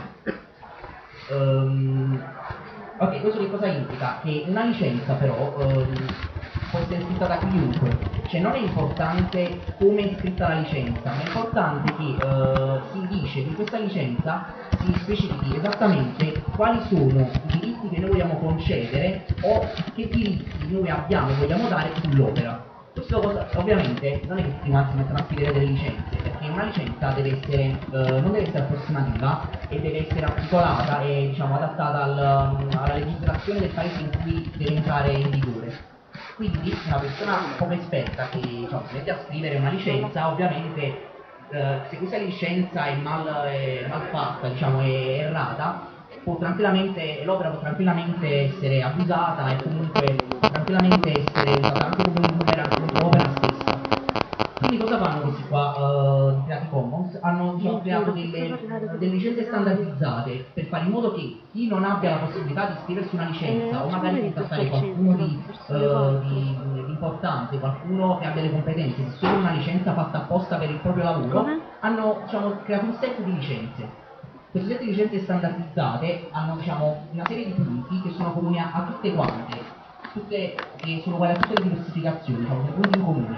[SPEAKER 10] Ok, questo che cosa implica? Che una licenza però può essere scritta da chiunque, cioè non è importante come è scritta la licenza, ma è importante che si dice che in questa licenza si specifichi esattamente quali sono i diritti che noi vogliamo concedere o che diritti noi abbiamo e vogliamo dare sull'opera. Questa cosa ovviamente non è che tutti quanti mettono a scrivere delle licenze, perché una licenza deve essere, non deve essere approssimativa e deve essere articolata e diciamo adattata alla legislazione del paese in cui deve entrare in vigore. Quindi una persona poco esperta che diciamo, si mette a scrivere una licenza, ovviamente se questa licenza è mal fatta, diciamo è errata, l'opera può tranquillamente essere abusata e comunque tranquillamente essere usata anche come un'opera stessa. Quindi cosa fanno questi qua di Creative Commons? Hanno diciamo, creato delle licenze standardizzate per fare in modo che chi non abbia la possibilità di scriversi una licenza o magari contattare qualcuno di importante, qualcuno che abbia le competenze di scrivere una licenza fatta apposta per il proprio lavoro, hanno diciamo, creato un set di licenze. Queste sette licenze standardizzate hanno diciamo, una serie di punti che sono comuni a tutte quante, che sono uguali a tutte le diversificazioni, diciamo, dei punti in comune,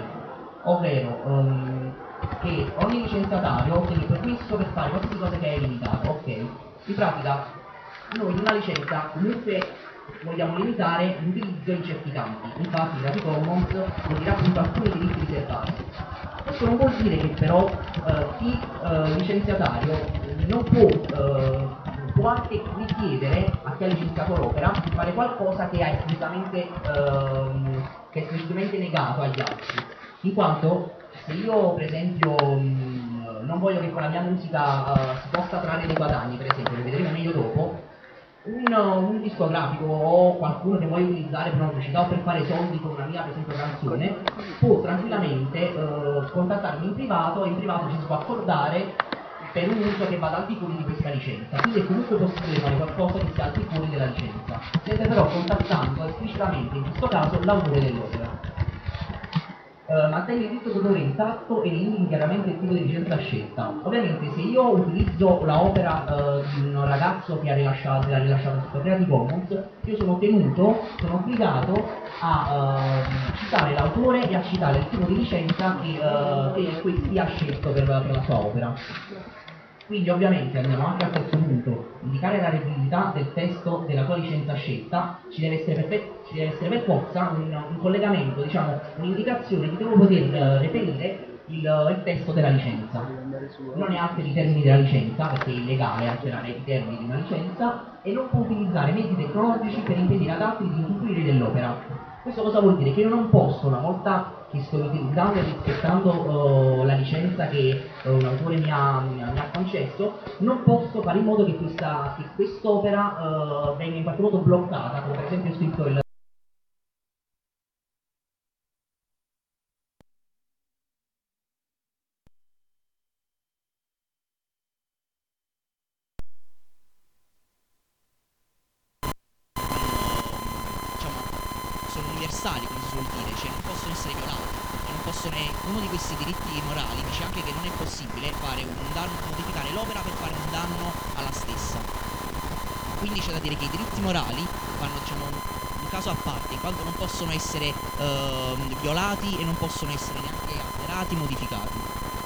[SPEAKER 10] ovvero che ogni licenziatario ottiene permesso per fare qualsiasi cosa che è limitato, ok? In pratica noi in una licenza comunque vogliamo limitare l'utilizzo in certi campi, infatti Creative Commons vuol dire appunto alcuni diritti riservati. Questo non vuol dire che però chi licenziatario non può anche richiedere a chi ha licenziato l'opera di fare qualcosa che è esplicitamente negato agli altri, in quanto se io per esempio non voglio che con la mia musica si possa trarre dei guadagni, per esempio, lo vedremo meglio dopo, un discografico o qualcuno che voglio utilizzare per una pubblicità o per fare soldi con una mia per esempio canzone può tranquillamente contattarmi in privato e in privato ci si può accordare per un uso che vada al di fuori di questa licenza. Quindi è comunque possibile fare qualcosa che sia al di fuori della licenza, senza però contattando esplicitamente, in questo caso, l'autore dell'opera. Mantiene il diritto d'autore intatto e indichi chiaramente il tipo di licenza scelta. Ovviamente se io utilizzo la opera di un ragazzo che l'ha rilasciato sotto Creative Commons, io sono obbligato a citare l'autore e a citare il tipo di licenza che questi ha scelto per la sua opera. Quindi ovviamente andiamo anche a questo punto, indicare la replicabilità del testo della tua licenza scelta, ci deve essere per forza un collegamento, diciamo un'indicazione di dove poter reperire il testo della licenza. Non ne alteri i termini della licenza, perché è illegale alterare i termini di una licenza, e non può utilizzare mezzi tecnologici per impedire ad altri di usufruire dell'opera. Questo cosa vuol dire? Che io non posso, una volta che sto utilizzando e rispettando la licenza che un autore mi ha concesso, non posso fare in modo che quest'opera venga in qualche modo bloccata, come per esempio ho scritto il
[SPEAKER 11] universali, come si suol dire, cioè non possono essere violati e non possono, uno di questi diritti morali dice anche che non è possibile fare un danno, modificare l'opera per fare un danno alla stessa. Quindi c'è da dire che i diritti morali vanno, diciamo, un caso a parte, in quanto non possono essere violati e non possono essere neanche alterati, modificati.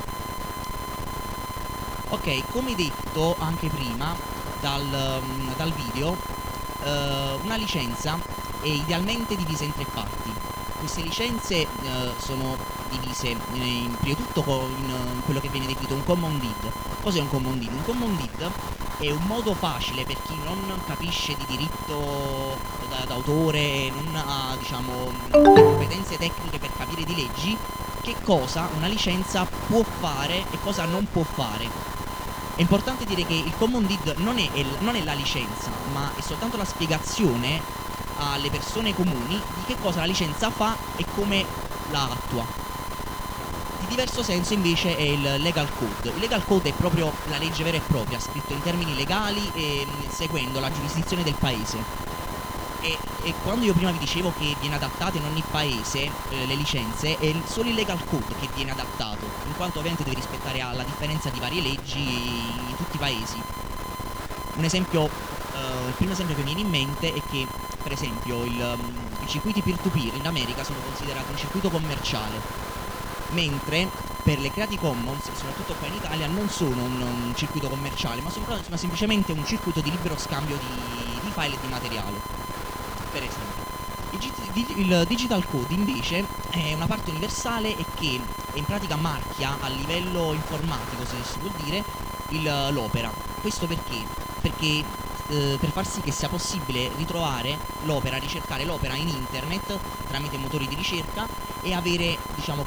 [SPEAKER 11] Ok, come detto anche prima dal video, una licenza è idealmente divisa in 3 parti. Queste licenze sono divise prima di tutto in quello che viene definito un common deed. Cos'è un common deed? Un common deed è un modo facile per chi non capisce di diritto d'autore e non ha, diciamo, le competenze tecniche per capire di leggi, che cosa una licenza può fare e cosa non può fare. È importante dire che il common deed non è la licenza, ma è soltanto la spiegazione alle persone comuni di che cosa la licenza fa e come la attua. Di diverso senso invece è il legal code. Il legal code è proprio la legge vera e propria, scritto in termini legali e seguendo la giurisdizione del paese. E quando io prima vi dicevo che viene adattato in ogni paese le licenze, è solo il legal code che viene adattato, in quanto ovviamente deve rispettare la differenza di varie leggi in tutti i paesi. Un esempio, il primo esempio che mi viene in mente è che, per esempio, i circuiti peer-to-peer in America sono considerati un circuito commerciale, mentre per le Creative Commons, soprattutto qua in Italia, non sono un circuito commerciale, ma semplicemente un circuito di libero scambio di file e di materiale. Per esempio, il digital code invece è una parte universale e che in pratica marchia a livello informatico, se si può dire, l'opera. Questo perché? Perché per far sì che sia possibile ritrovare l'opera, ricercare l'opera in internet tramite motori di ricerca e avere, diciamo,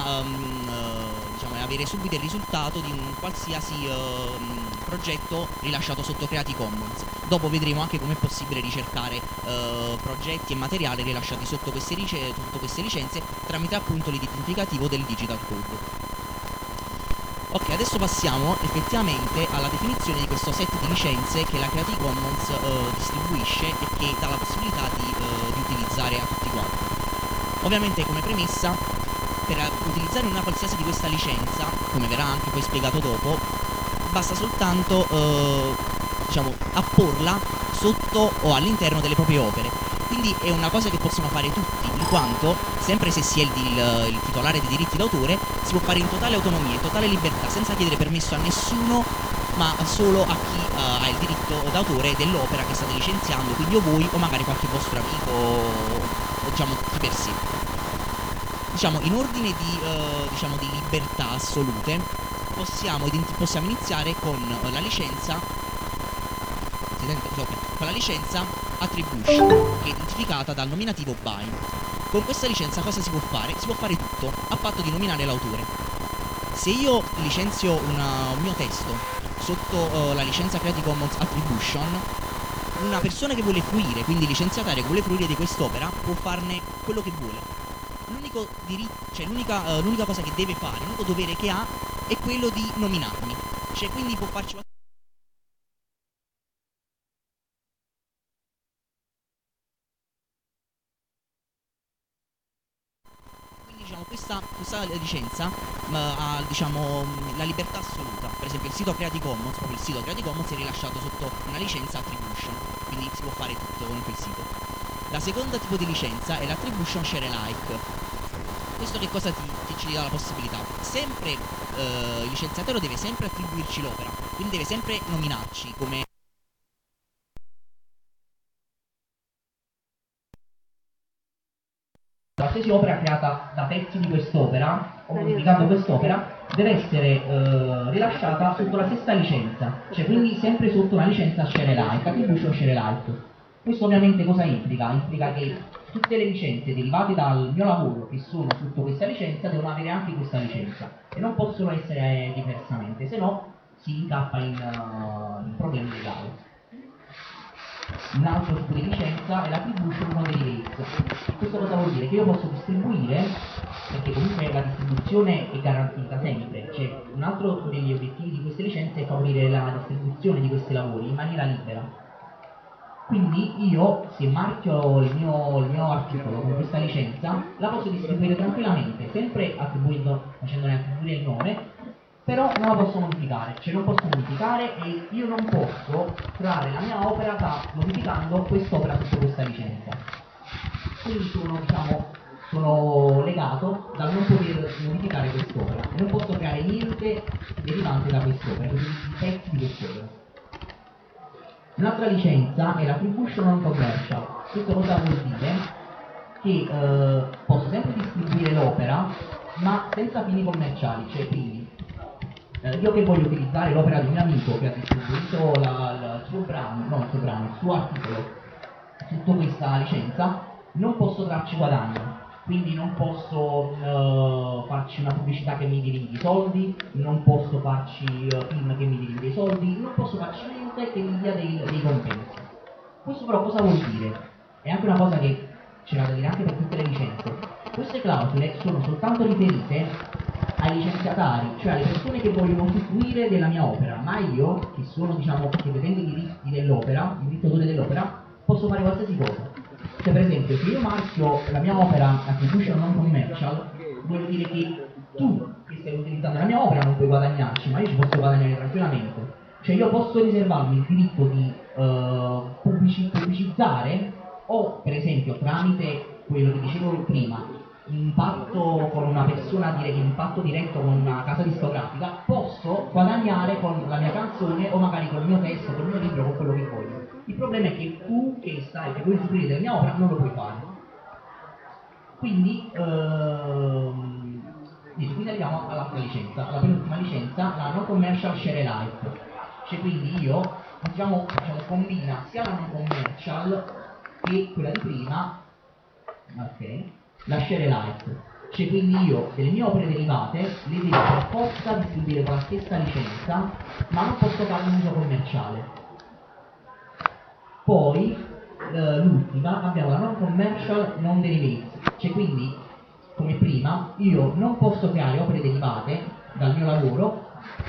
[SPEAKER 11] avere subito il risultato di un qualsiasi progetto rilasciato sotto Creative Commons. Dopo vedremo anche come è possibile ricercare progetti e materiale rilasciati sotto queste licenze tramite appunto l'identificativo del digital code. Ok, adesso passiamo effettivamente alla definizione di questo set di licenze che la Creative Commons distribuisce e che dà la possibilità di utilizzare a tutti quanti. Ovviamente, come premessa, per utilizzare una qualsiasi di questa licenza, come verrà anche poi spiegato dopo, basta soltanto diciamo, apporla sotto o all'interno delle proprie opere. Quindi è una cosa che possono fare tutti, in quanto, sempre se si è il titolare dei diritti d'autore, si può fare in totale autonomia, in totale libertà, senza chiedere permesso a nessuno, ma solo a chi ha il diritto d'autore dell'opera che state licenziando, quindi o voi o magari qualche vostro amico, o diciamo chi per sé. Diciamo, in ordine di libertà assolute, possiamo iniziare con la licenza Attribution, che è identificata dal nominativo by. Con questa licenza cosa si può fare? Si può fare tutto, a patto di nominare l'autore. Se io licenzio un mio testo sotto la licenza Creative Commons Attribution, una persona che vuole fruire, quindi licenziatario che vuole fruire di quest'opera, può farne quello che vuole. L'unica cosa che deve fare, l'unico dovere che ha, è quello di nominarmi. Cioè, quindi può farci diciamo questa licenza ha diciamo la libertà assoluta. Per esempio il sito Creative Commons, proprio il sito Creative Commons è rilasciato sotto una licenza attribution, quindi si può fare tutto con quel sito. La seconda tipo di licenza è l'attribution share alike. Questo che cosa ci dà la possibilità? Sempre il licenziatario deve sempre attribuirci l'opera, quindi deve sempre nominarci come
[SPEAKER 10] qualsiasi opera creata da pezzi di quest'opera, o modificando quest'opera, deve essere rilasciata sotto la stessa licenza, cioè quindi sempre sotto una licenza share alike, attribution share alike. Questo ovviamente cosa implica? Implica che tutte le licenze derivate dal mio lavoro che sono sotto questa licenza devono avere anche questa licenza e non possono essere diversamente, se no si incappa in problemi legali. Un altro tipo di licenza è l'attribution non derivates. Questo cosa vuol dire? Che io posso distribuire, perché comunque la distribuzione è garantita sempre, cioè un altro degli obiettivi di queste licenze è favorire la distribuzione di questi lavori in maniera libera. Quindi io, se marchio il mio articolo con questa licenza, la posso distribuire tranquillamente, sempre facendone attribuire il nome, però non la posso modificare, cioè non posso modificare e io non posso trarre la mia opera modificando quest'opera sotto questa licenza. Quindi sono legato dal non poter modificare quest'opera e non posso creare niente derivante da quest'opera, quindi i pezzi di quest'opera. Un'altra licenza è l'attribution non commercial. Questo cosa vuol dire? Che posso sempre distribuire l'opera ma senza fini commerciali, cioè quindi io che voglio utilizzare l'opera di un mio amico che ha distribuito il suo articolo sotto questa licenza, non posso trarci guadagno, quindi non posso farci una pubblicità che mi derivi soldi, non posso farci film che mi derivi dei soldi, non posso farci niente che mi dia dei compensi. Questo però cosa vuol dire? È anche una cosa che c'era da dire anche per tutte le licenze. Queste clausole sono soltanto riferite ai licenziatari, cioè alle persone che vogliono usufruire della mia opera, ma io, che sono che detengo i diritti dell'opera, il diritto d'autore dell'opera, posso fare qualsiasi cosa. Cioè per esempio, se io marchio la mia opera attribution non commercial, vuol dire che tu che stai utilizzando la mia opera non puoi guadagnarci, ma io ci posso guadagnare tranquillamente. Cioè io posso riservarmi il diritto di pubblicizzare o per esempio tramite quello che dicevo prima, impatto con una persona, impatto diretto con una casa discografica, posso guadagnare con la mia canzone o magari con il mio testo, con il mio libro, con quello che voglio. Il problema è che tu che vuoi usufruire della mia opera non lo puoi fare. Quindi arriviamo all'altra licenza, alla penultima licenza, la non commercial share alike. Cioè quindi io diciamo combina sia la non commercial che quella di prima, ok, la share alike. Cioè quindi io delle mie opere derivate le devo per forza distribuire con la stessa licenza, ma non posso fare un uso commerciale. Poi l'ultima abbiamo la non commercial non derivates, cioè quindi come prima io non posso creare opere derivate dal mio lavoro,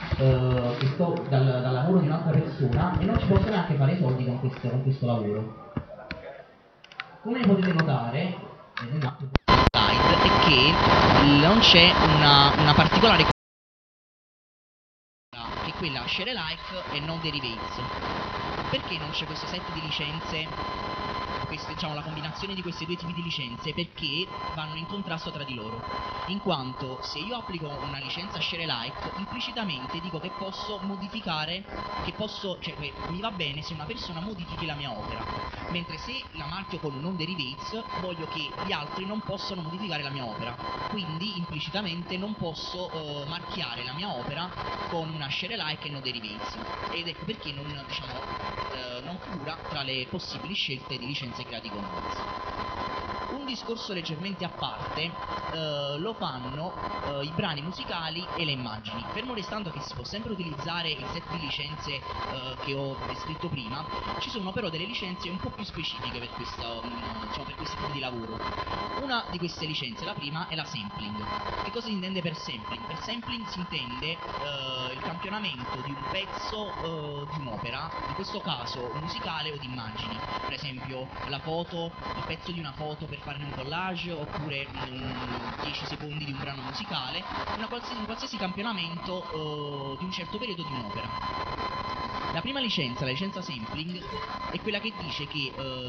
[SPEAKER 10] dal lavoro di un'altra persona, e non ci posso neanche fare soldi con questo lavoro. Come potete notare
[SPEAKER 11] è che non c'è una particolare che è quella share alike e non derivates. Perché non c'è questo set di licenze, la combinazione di questi due tipi di licenze? Perché vanno in contrasto tra di loro, in quanto se io applico una licenza share alike implicitamente dico che posso modificare, mi va bene se una persona modifichi la mia opera, mentre se la marchio con non derivates voglio che gli altri non possano modificare la mia opera, quindi implicitamente non posso marchiare la mia opera con una share alike e no derivates, ed ecco perché non figura tra le possibili scelte di licenze Creative Commons. Un discorso leggermente a parte lo fanno i brani musicali e le immagini, fermo restando che si può sempre utilizzare il set di licenze che ho descritto prima. Ci sono però delle licenze un po' più specifiche per questo tipo di lavoro. Una di queste licenze, la prima, è la sampling. Che cosa si intende per sampling? Per sampling si intende il campionamento di un pezzo di un'opera, in questo caso musicale o di immagini, per esempio la foto, il pezzo di una foto per farne un collage, oppure 10 secondi di un brano musicale, un qualsiasi campionamento di un certo periodo di un'opera. La prima licenza, la licenza sampling, è quella che dice che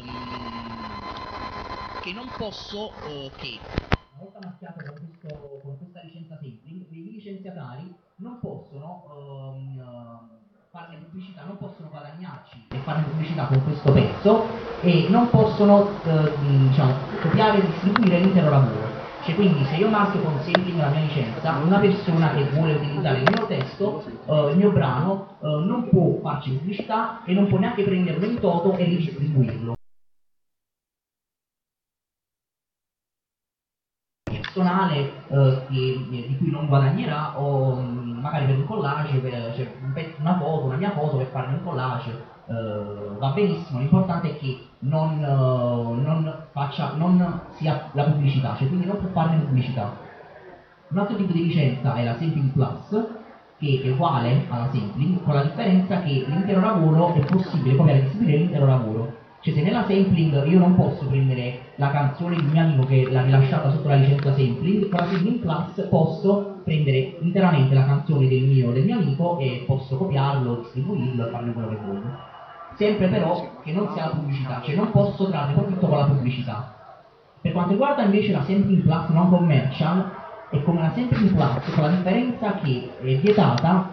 [SPEAKER 11] non posso che una volta macchiato con questa licenza sampling, i licenziatari non possono farne pubblicità, non possono guadagnarci e farne pubblicità con questo pezzo, e non possono copiare e distribuire l'intero lavoro. Cioè, quindi se io marchio con sampling la mia licenza, una persona che vuole utilizzare il mio testo, il mio brano, non può farci pubblicità e non può neanche prenderlo in toto e ridistribuirlo. Personale di cui non guadagnerà, o magari per un collage, una foto, una mia foto per farne un collage, va benissimo, l'importante è che non sia la pubblicità, cioè quindi non può farne pubblicità. Un altro tipo di licenza è la Sampling Plus, che è uguale alla sampling, con la differenza che l'intero lavoro è possibile copiare e distribuire l'intero lavoro. Cioè, se nella sampling io non posso prendere la canzone di un mio amico che l'ha rilasciata sotto la licenza sampling, con la Sampling Plus posso prendere interamente la canzone del mio amico e posso copiarlo, distribuirlo e farne quello che voglio. Sempre però che non sia la pubblicità, cioè non posso trarre profitto con la pubblicità. Per quanto riguarda invece la Sampling Plus non commercial, è come la Sampling Plus, con la differenza che è vietata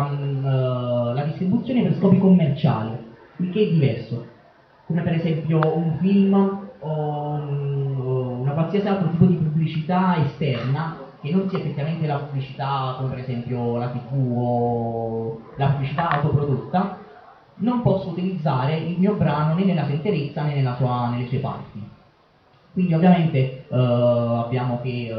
[SPEAKER 11] la distribuzione per scopi commerciali, il che è diverso. Come per esempio un film o una qualsiasi altro tipo di pubblicità esterna che non sia effettivamente la pubblicità, come per esempio la TV o la pubblicità autoprodotta, non posso utilizzare il mio brano né nella sua interezza né nelle sue parti. Quindi ovviamente abbiamo che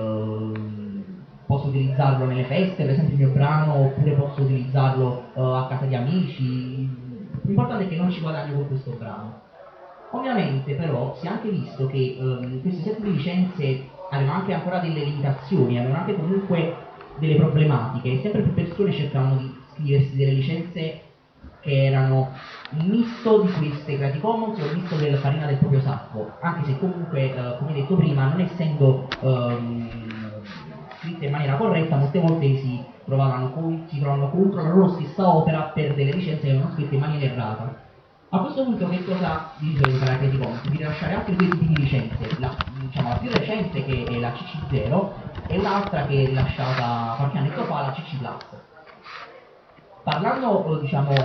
[SPEAKER 11] posso utilizzarlo nelle feste, per esempio il mio brano, oppure posso utilizzarlo a casa di amici. L'importante è che non ci guadagno con questo brano. Ovviamente però si è anche visto che questi set di licenze avevano anche ancora delle limitazioni, avevano anche comunque delle problematiche, e sempre più persone cercavano di scriversi delle licenze che erano un misto di queste Creative Commons o un misto della farina del proprio sacco, anche se comunque, come detto prima, non essendo scritte in maniera corretta, molte volte si trovavano contro la loro stessa opera per delle licenze che erano scritte in maniera errata. A questo punto che cosa dice la Creative Commons? Di rilasciare altri due tipi di licenze, la più recente, che è la CC0, e un'altra che è rilasciata qualche anno fa, la CC Plus. Parlando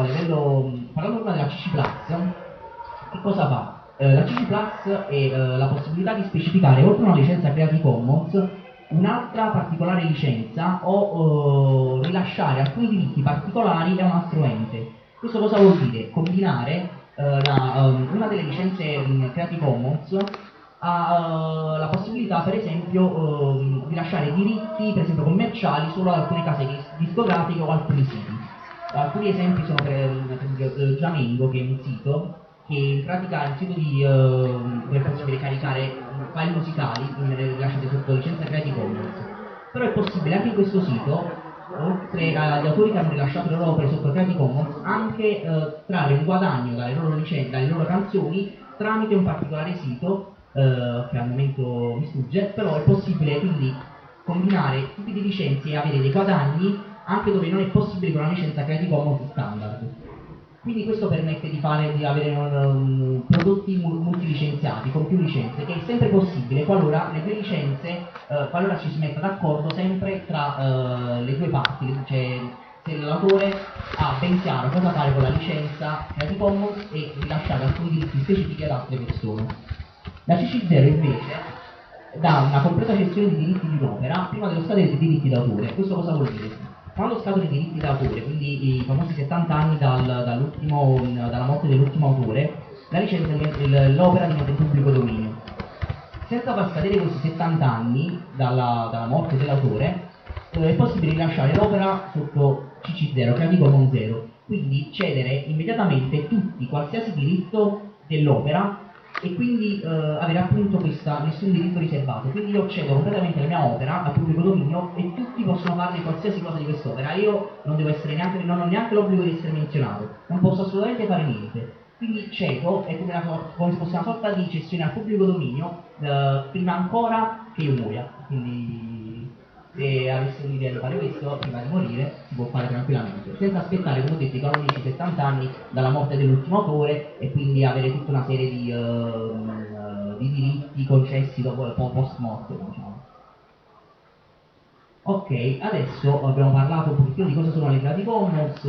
[SPEAKER 11] prima della CC Plus, che cosa fa? La CC Plus è la possibilità di specificare, oltre a una licenza Creative Commons, un'altra particolare licenza o rilasciare alcuni diritti particolari a un altro ente. Questo cosa vuol dire? Combinare una delle licenze Creative Commons ha la possibilità, per esempio, di lasciare diritti, per esempio commerciali, solo ad alcune case discografiche o alcuni siti. Alcuni esempi sono per esempio Jamengo, che è un sito che in pratica è un sito dove è possibile caricare file musicali rilasciati sotto licenza Creative Commons. Però è possibile anche in questo sito, oltre agli autori che hanno rilasciato le loro opere sotto Creative Commons, anche trarre un guadagno dalle loro canzoni tramite un particolare sito che al momento mi sfugge, però è possibile quindi combinare tipi di licenze e avere dei guadagni anche dove non è possibile con una licenza Creative Commons standard. Quindi questo permette di avere prodotti multilicenziati con più licenze, che è sempre possibile qualora le due licenze, qualora ci si metta d'accordo sempre tra le due parti, cioè se l'autore ha ben chiaro cosa fare con la licenza Creative Commons e rilasciare alcuni diritti specifici ad altre persone. La CC0 invece dà una completa gestione di diritti di un'opera prima dello scadere dei diritti d'autore. Questo cosa vuol dire? Quando scadono i diritti d'autore, quindi i famosi 70 anni dalla morte dell'ultimo autore, la licenza l'opera diventa in pubblico dominio.
[SPEAKER 10] senza far scadere questi 70 anni dalla morte dell'autore, è possibile rilasciare l'opera sotto CC0, Creative Commons 0, quindi cedere immediatamente qualsiasi diritto dell'opera e quindi avere appunto nessun diritto riservato. Quindi io cedo completamente la mia opera al pubblico dominio e tutti possono farne qualsiasi cosa di quest'opera. Io non devo essere non ho neanche l'obbligo di essere menzionato, non posso assolutamente fare niente. Quindi cedo, è come se fosse una sorta di cessione al pubblico dominio prima ancora che io muoia. Quindi se avessi un'idea di fare questo prima di morire si può fare tranquillamente, senza aspettare, come ho detto, i canonici 70 anni dalla morte dell'ultimo autore e quindi avere tutta una serie di diritti concessi dopo post morte, diciamo. Ok, adesso abbiamo parlato un pochettino di cosa sono le Creative Commons,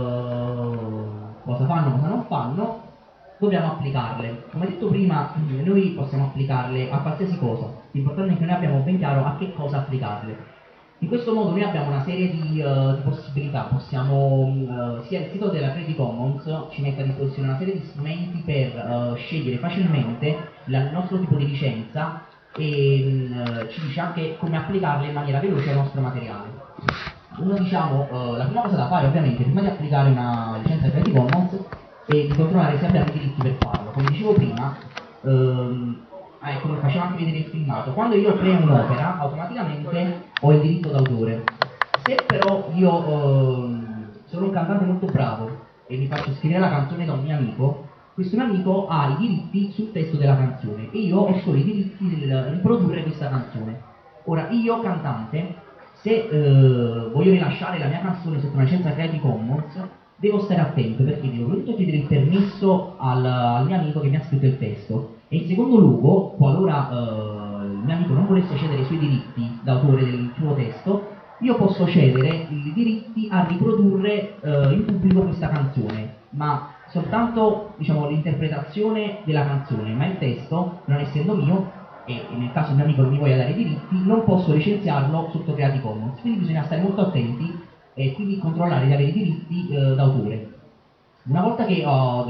[SPEAKER 10] cosa fanno, cosa non fanno. Dobbiamo applicarle. Come detto prima, noi possiamo applicarle a qualsiasi cosa. L'importante è che noi abbiamo ben chiaro a che cosa applicarle. In questo modo noi abbiamo una serie di possibilità. Possiamo, sia il sito della Creative Commons ci mette a disposizione una serie di strumenti per scegliere facilmente il nostro tipo di licenza e ci dice anche come applicarle in maniera veloce al nostro materiale. La prima cosa da fare ovviamente prima di applicare una licenza Creative Commons e di controllare se abbiamo i diritti per farlo. Come dicevo prima, come facevo anche vedere il filmato, quando io creo un'opera automaticamente ho il diritto d'autore. Se però io sono un cantante molto bravo e mi faccio scrivere la canzone da un mio amico, questo mio amico ha i diritti sul testo della canzone e io ho solo i diritti nel riprodurre questa canzone. Ora io cantante, se voglio rilasciare la mia canzone sotto una licenza Creative Commons, devo stare attento perché devo prima chiedere il permesso al mio amico che mi ha scritto il testo e in secondo luogo, qualora il mio amico non volesse cedere i suoi diritti d'autore del suo testo, io posso cedere i diritti a riprodurre in pubblico questa canzone, ma soltanto l'interpretazione della canzone, ma il testo, non essendo mio, e nel caso il mio amico non mi voglia dare i diritti, non posso licenziarlo sotto Creative Commons, quindi bisogna stare molto attenti e quindi controllare di avere i diritti d'autore. Una volta che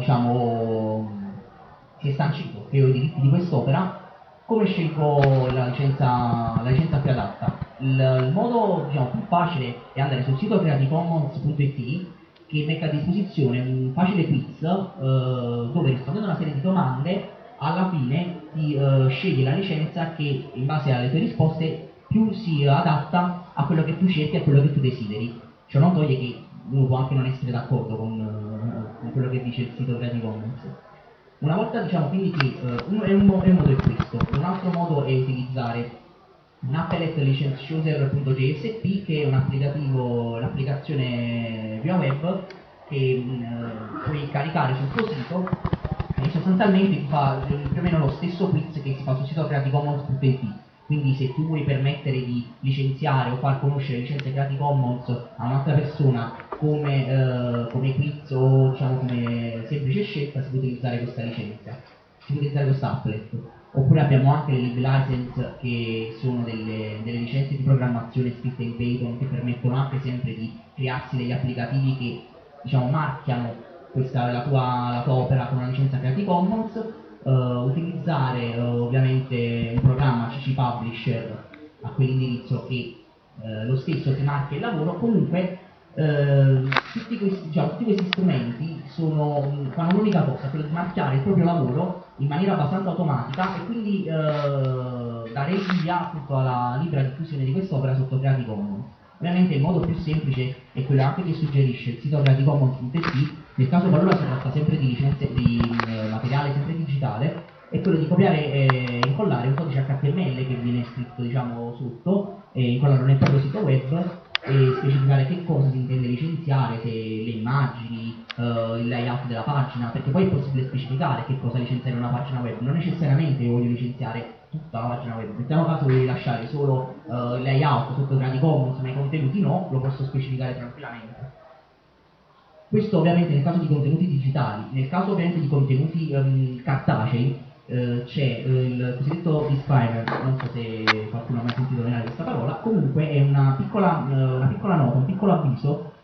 [SPEAKER 10] si è sancito che ho i diritti di quest'opera, come scelgo la licenza più adatta? Il modo più facile è andare sul sito creativecommons.it che mette a disposizione un facile quiz dove, rispondendo a una serie di domande, alla fine ti scegli la licenza che in base alle tue risposte più si adatta a quello che tu cerchi e a quello che tu desideri. Ciò non toglie che uno può anche non essere d'accordo con quello che dice il sito Creative Commons. Una volta quindi che un modo è questo, un altro modo è utilizzare un applet licenzioser.jsp che è un'applicazione via web che puoi caricare sul tuo sito e sostanzialmente ti fa più o meno lo stesso quiz che si fa sul sito creativecommons.it. Quindi se tu vuoi permettere di licenziare o far conoscere le licenze Creative Commons a un'altra persona come quiz o come semplice scelta, si può utilizzare questa licenza, si può utilizzare questo applet. Oppure abbiamo anche le LibLicense che sono delle licenze di programmazione scritte in Python che permettono anche sempre di crearsi degli applicativi che marchiano la tua opera con una licenza Creative Commons. Utilizzare ovviamente un programma CC Publisher a quell'indirizzo che lo stesso ti marchia il lavoro. Comunque tutti questi strumenti fanno l'unica cosa, quella di marchiare il proprio lavoro in maniera abbastanza automatica e quindi dare il via appunto alla libera diffusione di quest'opera sotto Creative Commons. Ovviamente il modo più semplice è quello anche che suggerisce il sito creativecommons.it, nel caso qualora si tratta sempre di licenze di materiale sempre digitale, è quello di copiare e incollare un codice HTML che viene scritto sotto e incollarlo nel proprio sito web e specificare che cosa si intende licenziare, se le immagini, il layout della pagina, perché poi è possibile specificare che cosa licenziare in una pagina web. Non necessariamente voglio licenziare tutta la pagina web, mettiamo caso voglio lasciare solo il layout sotto Creative Commons ma i contenuti no, lo posso specificare tranquillamente. Questo ovviamente nel caso di contenuti digitali. Nel caso ovviamente di contenuti cartacei c'è il cosiddetto disclaimer, non so se qualcuno ha mai sentito nominare questa parola, comunque è una piccola nota, un piccolo avviso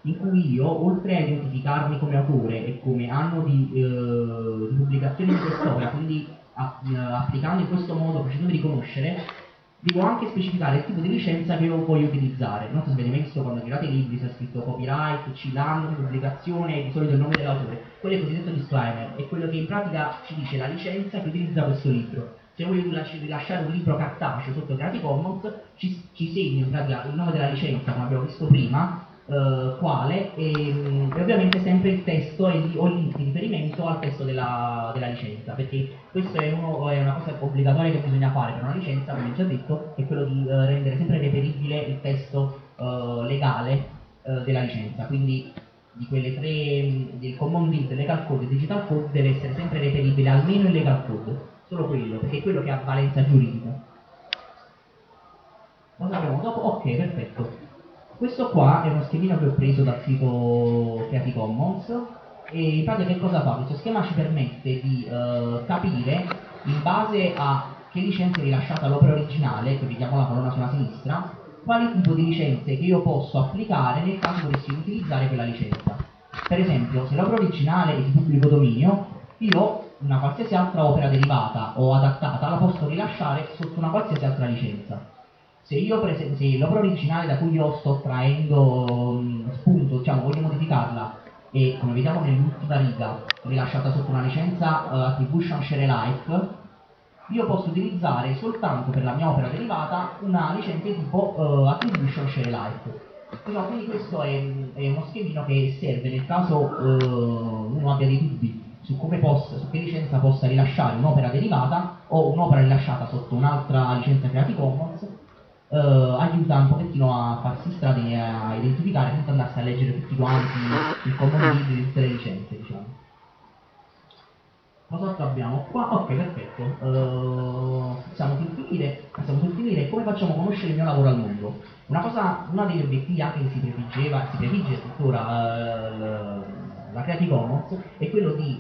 [SPEAKER 10] in cui io, oltre a identificarmi come autore e come anno di pubblicazione di quest'opera, quindi applicando in questo modo, facendo riconoscere, devo anche specificare il tipo di licenza che io voglio utilizzare. Non so se avete mai visto quando girate i libri, c'è scritto copyright, l'anno di pubblicazione e di solito il nome dell'autore. Quello è il cosiddetto disclaimer, è quello che in pratica ci dice la licenza che utilizza questo libro. Se voglio rilasciare un libro cartaceo sotto Creative Commons, ci segno in pratica il nome della licenza, come abbiamo visto prima, quale, e ovviamente sempre il testo o il link di riferimento al testo della licenza, perché questo è una cosa obbligatoria che bisogna fare per una licenza, come già detto, è quello di rendere sempre reperibile il testo legale della licenza. Quindi di quelle tre, del Common Build, Legal Code e Digital Code, deve essere sempre reperibile almeno il Legal Code, solo quello, perché è quello che ha valenza giuridica. Cosa abbiamo dopo? Ok, perfetto. Questo qua è uno schemino che ho preso dal sito Creative Commons e in pratica che cosa fa? Questo schema ci permette di capire, in base a che licenza è rilasciata l'opera originale, che vediamo la colonna sulla sinistra, quali tipo di licenze che io posso applicare nel caso dovessi utilizzare quella licenza. Per esempio, se l'opera originale è di pubblico dominio, io una qualsiasi altra opera derivata o adattata la posso rilasciare sotto una qualsiasi altra licenza. Se l'opera originale da cui io sto traendo spunto, diciamo, voglio modificarla e, come vediamo nell'ultima riga, rilasciata sotto una licenza Attribution Share Alike, io posso utilizzare soltanto per la mia opera derivata una licenza di tipo Attribution Share Alike. Quindi questo è uno schemino che serve nel caso uno abbia dei dubbi su che licenza possa rilasciare un'opera derivata o un'opera rilasciata sotto un'altra licenza Creative Commons. Aiuta un pochettino a farsi strada e a identificare senza andarsi a leggere tutti quanti il common di tutte le licenze, diciamo. Cos'altro abbiamo qua? Ok, perfetto. Possiamo sul finire come facciamo conoscere il mio lavoro al mondo. Uno degli obiettivi anche che si prefigge tuttora la Creative Commons è quello di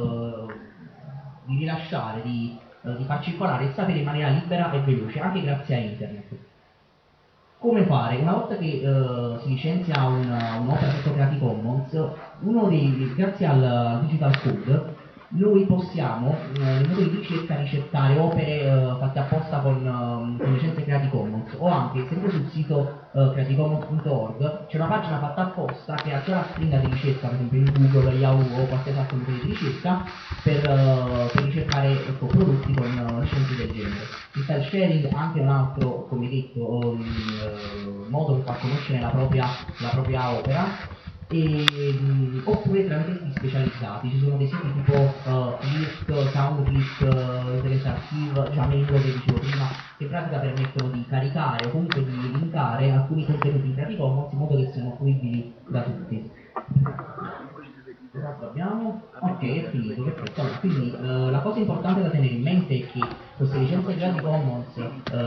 [SPEAKER 10] rilasciare, di far circolare il sapere in maniera libera e veloce, anche grazie a internet. Come fare? Una volta che si licenzia un'opera sotto Creative Commons, grazie al Digital Code, noi possiamo, nei motori di ricerca, ricercare opere fatte apposta con licenze Creative Commons, o anche, sempre sul sito creativecommons.org, c'è una pagina fatta apposta che ha già la stringa di ricerca, per esempio in Google, Yahoo o qualsiasi altro motore di ricerca, per ricercare prodotti con licenze del genere. Il file sharing è anche un altro, come detto, modo per far conoscere la propria opera. Oppure tramite siti specializzati, ci sono dei siti tipo Flick, Soundclick, Internet Archive, Jamendo che dicevo prima, che in pratica permettono di caricare o comunque di linkare alcuni contenuti in Creative Commons in modo che siano fruibili da tutti. Cos'altro abbiamo? Ok, è finito, perfetto. Allora, quindi la cosa importante da tenere in mente è che queste licenze Creative Commons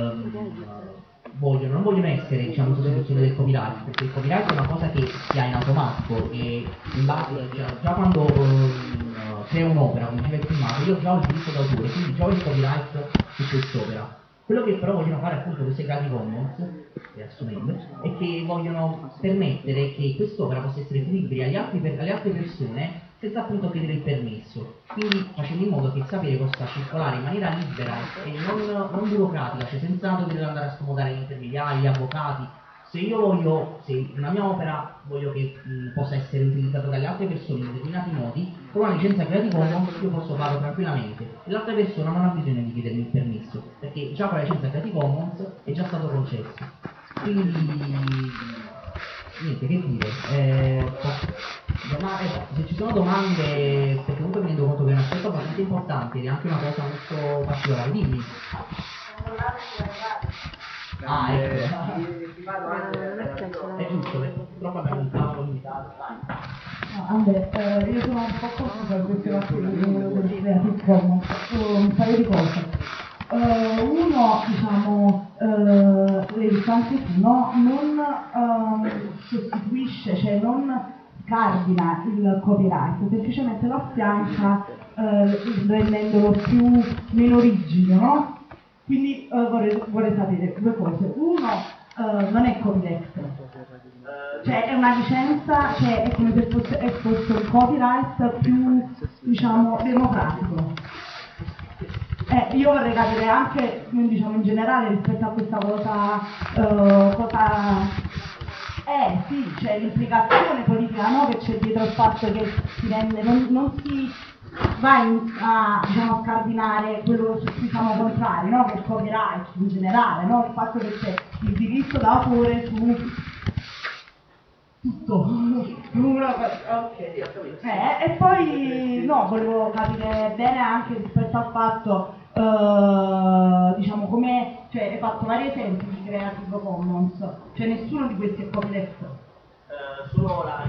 [SPEAKER 10] non vogliono essere, diciamo, sostituzione del copyright, perché il copyright è una cosa che si ha in automatico e in base, già quando creo un'opera, come diceva il primato, io già ho il diritto d'autore, quindi già ho il copyright su quest'opera. Quello che però vogliono fare appunto queste Creative Commons, riassumendo, è che vogliono permettere che quest'opera possa essere fruibile alle altre persone senza appunto chiedere il permesso, quindi facendo in modo che il sapere possa circolare in maniera libera e non burocratica, cioè senza dover andare a scomodare gli intermediari, gli avvocati. Se una mia opera voglio che possa essere utilizzata dalle altre persone in determinati modi, con una licenza Creative Commons io posso farlo tranquillamente e l'altra persona non ha bisogno di chiedermi il permesso, perché già con la licenza Creative Commons è già stato concesso. Quindi niente, che dire, se ci sono domande, perché comunque mi rendo conto che è un aspetto abbastanza importante ed è anche una cosa molto particolare, dimmi. Ah, ecco. È giusto, perché purtroppo abbiamo un tavolo limitato.
[SPEAKER 12] Io sono un po' confusa per queste cose del Creative Commons, un paio di cose. Uno, diciamo, le distanze non sostituisce, cioè non cardina il copyright, semplicemente lo affianca rendendolo meno rigido, no? Quindi vorrei sapere due cose. Uno, non è copyleft, cioè è una licenza, cioè è come se fosse un copyright più, diciamo, democratico. Io vorrei capire anche, diciamo, in generale rispetto a questa cosa, sì, c'è l'implicazione politica, no? Che c'è dietro il fatto che si rende, non si va a, diciamo, scardinare quello su cui siamo contrari, no? Che è il copyright in generale, no? Il fatto che c'è il diritto d'autore su tutto. E poi no, volevo capire bene anche rispetto al fatto, diciamo, come, cioè hai fatto vari esempi di Creative Commons, cioè nessuno di questi è copyleft. Solo la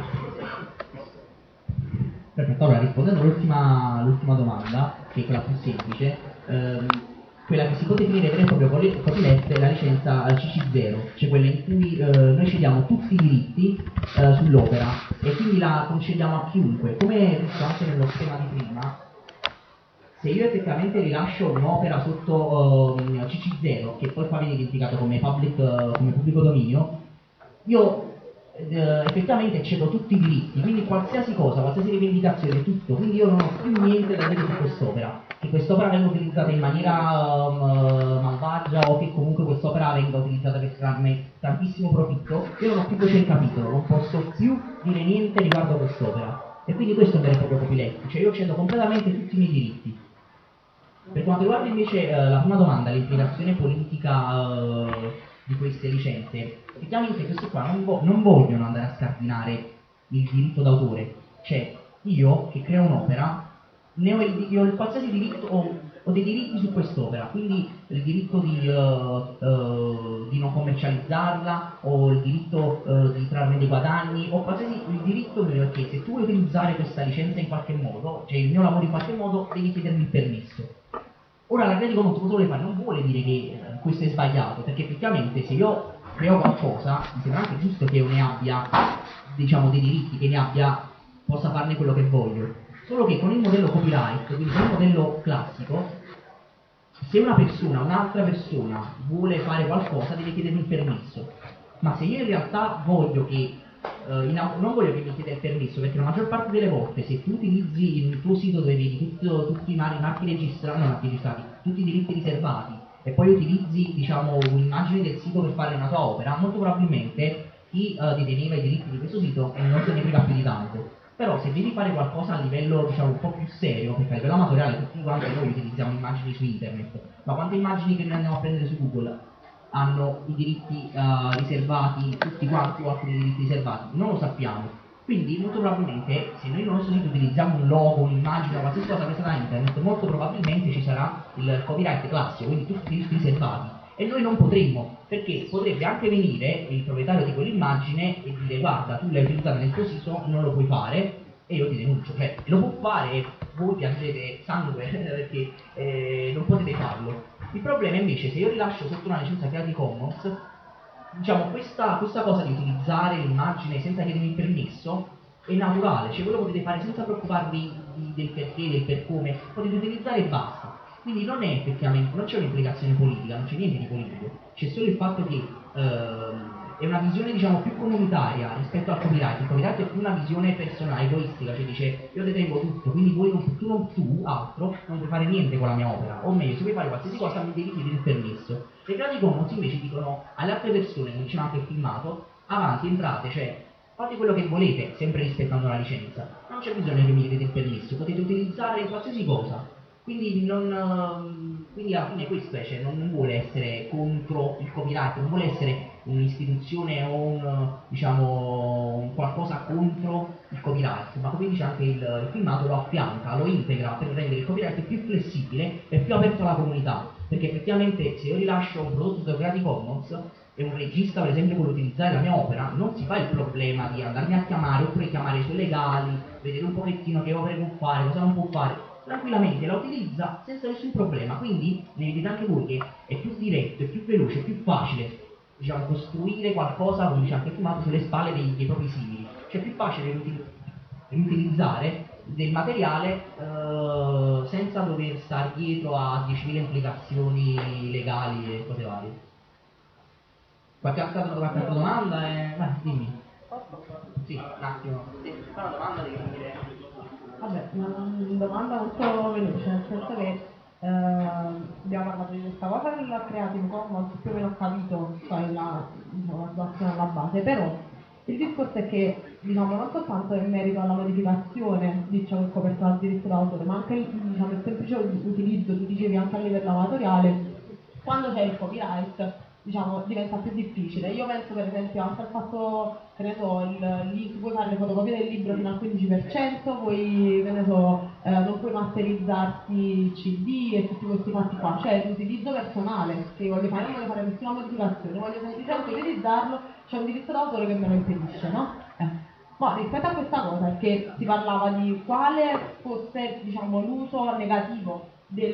[SPEAKER 10] Perfetto, allora rispondendo all'ultima domanda, che è quella più semplice, quella che si può definire vera e propria copyleft è la licenza CC0, cioè quella in cui noi cediamo tutti i diritti sull'opera e quindi la concediamo a chiunque. Come visto anche nello schema di prima, se io effettivamente rilascio un'opera sotto CC0, che poi qua viene identificato come pubblico dominio, io effettivamente cedo tutti i diritti, quindi qualsiasi cosa, qualsiasi rivendicazione, tutto, quindi io non ho più niente da dire su quest'opera, che quest'opera venga utilizzata in maniera malvagia o che comunque quest'opera venga utilizzata per trarne tantissimo profitto, io non ho più voce in capitolo, non posso più dire niente riguardo a quest'opera, e quindi questo è un vero e proprio copyleft, cioè io cedo completamente tutti i miei diritti. Per quanto riguarda invece la prima domanda, l'implicazione politica di queste licenze, effettivamente questi qua non vogliono andare a scardinare il diritto d'autore, cioè io che creo un'opera io ho qualsiasi diritto, ho dei diritti su quest'opera, quindi il diritto di non commercializzarla, o il diritto di trarne dei guadagni, o qualsiasi il diritto mio, che se tu vuoi utilizzare questa licenza in qualche modo, cioè il mio lavoro in qualche modo, devi chiedermi il permesso. Ora la Creative Commons cosa vuole fare? Non vuole dire che questo è sbagliato, perché effettivamente se io creo qualcosa, mi sembra anche giusto che io ne abbia, diciamo, dei diritti, che ne abbia, possa farne quello che voglio. Solo che con il modello copyright, quindi con il modello classico, se un'altra persona vuole fare qualcosa deve chiedermi il permesso. Ma se io in realtà voglio che non voglio che mi chieda il permesso, perché la maggior parte delle volte se tu utilizzi il tuo sito dove vedi tutti i marchi registrati, tutti i diritti riservati, e poi utilizzi, diciamo, un'immagine del sito per fare una tua opera, molto probabilmente chi deteneva i diritti di questo sito non se ne frega più di tanto. Però se devi fare qualcosa a livello, diciamo, un po' più serio, perché a livello amatoriale tutti quanti noi utilizziamo immagini su internet, ma quante immagini che noi andiamo a prendere su Google hanno i diritti riservati, tutti quanti o alcuni diritti riservati? Non lo sappiamo. Quindi molto probabilmente se noi nel nostro sito utilizziamo un logo, un'immagine o qualsiasi cosa presa da internet, molto probabilmente ci sarà il copyright classico, quindi tutti i diritti riservati. E noi non potremmo, perché potrebbe anche venire il proprietario di quell'immagine e dire: guarda, tu l'hai utilizzata nel tuo sito, non lo puoi fare, e io ti denuncio. Cioè, lo può fare e voi piangete sangue perché non potete farlo. Il problema invece, se io rilascio sotto una licenza Creative Commons, diciamo, questa cosa di utilizzare l'immagine senza chiedermi il permesso è naturale, cioè voi lo potete fare senza preoccuparvi del perché, del per come, potete utilizzare e basta. Quindi non è effettivamente, non c'è un'implicazione politica, non c'è niente di politico, c'è solo il fatto che è una visione, diciamo, più comunitaria rispetto al copyright. Il copyright è più una visione personale, egoistica, cioè dice: io detengo tutto, quindi tu altro non puoi fare niente con la mia opera, o meglio, se vuoi fare qualsiasi cosa mi devi chiedere il permesso. Le Creative Commons invece dicono alle altre persone, come diceva anche il filmato: avanti, entrate, cioè fate quello che volete, sempre rispettando la licenza, non c'è bisogno che mi chiedete il permesso, potete utilizzare qualsiasi cosa. Quindi alla fine questo è, cioè non vuole essere contro il copyright, non vuole essere un'istituzione o un qualcosa contro il copyright, ma come dice anche il filmato, lo affianca, lo integra per rendere il copyright più flessibile e più aperto alla comunità, perché effettivamente se io rilascio un prodotto da Creative Commons e un regista per esempio vuole utilizzare la mia opera, non si fa il problema di andarmi a chiamare oppure chiamare i suoi legali, vedere un pochettino che opere può fare, cosa non può fare. Tranquillamente la utilizza senza nessun problema, quindi ne vedete anche voi che è più diretto, è più veloce, è più facile, diciamo, costruire qualcosa, come dice anche il filmato, sulle spalle dei propri simili, cioè è più facile riutilizzare del materiale senza dover stare dietro a 10.000 implicazioni legali e cose varie. Qualche altra domanda? Dimmi. Sì, un attimo. Sì, fa una domanda devi dire.
[SPEAKER 12] Vabbè, una domanda molto veloce, nel senso che abbiamo parlato di questa cosa del Creative Commons, più o meno ho capito, cioè la situazione alla base, però il discorso è che, diciamo, non soltanto in merito alla modificazione di ciò che è coperto dal diritto d'autore, ma anche diciamo, il semplice utilizzo, tu dicevi anche a livello amatoriale, quando c'è il copyright, diciamo, diventa più difficile. Io penso per esempio anche al fatto, che ne so, puoi fare le fotocopie del libro fino al 15%, poi, che ne so, non puoi masterizzarti il CD e tutti questi fatti qua, cioè l'utilizzo personale, che io voglio fare, non voglio fare nessuna modificazione, voglio semplicemente utilizzarlo, c'è un diritto d'autore che me lo impedisce, no? Ma rispetto a questa cosa, perché si parlava di quale fosse, diciamo, l'uso negativo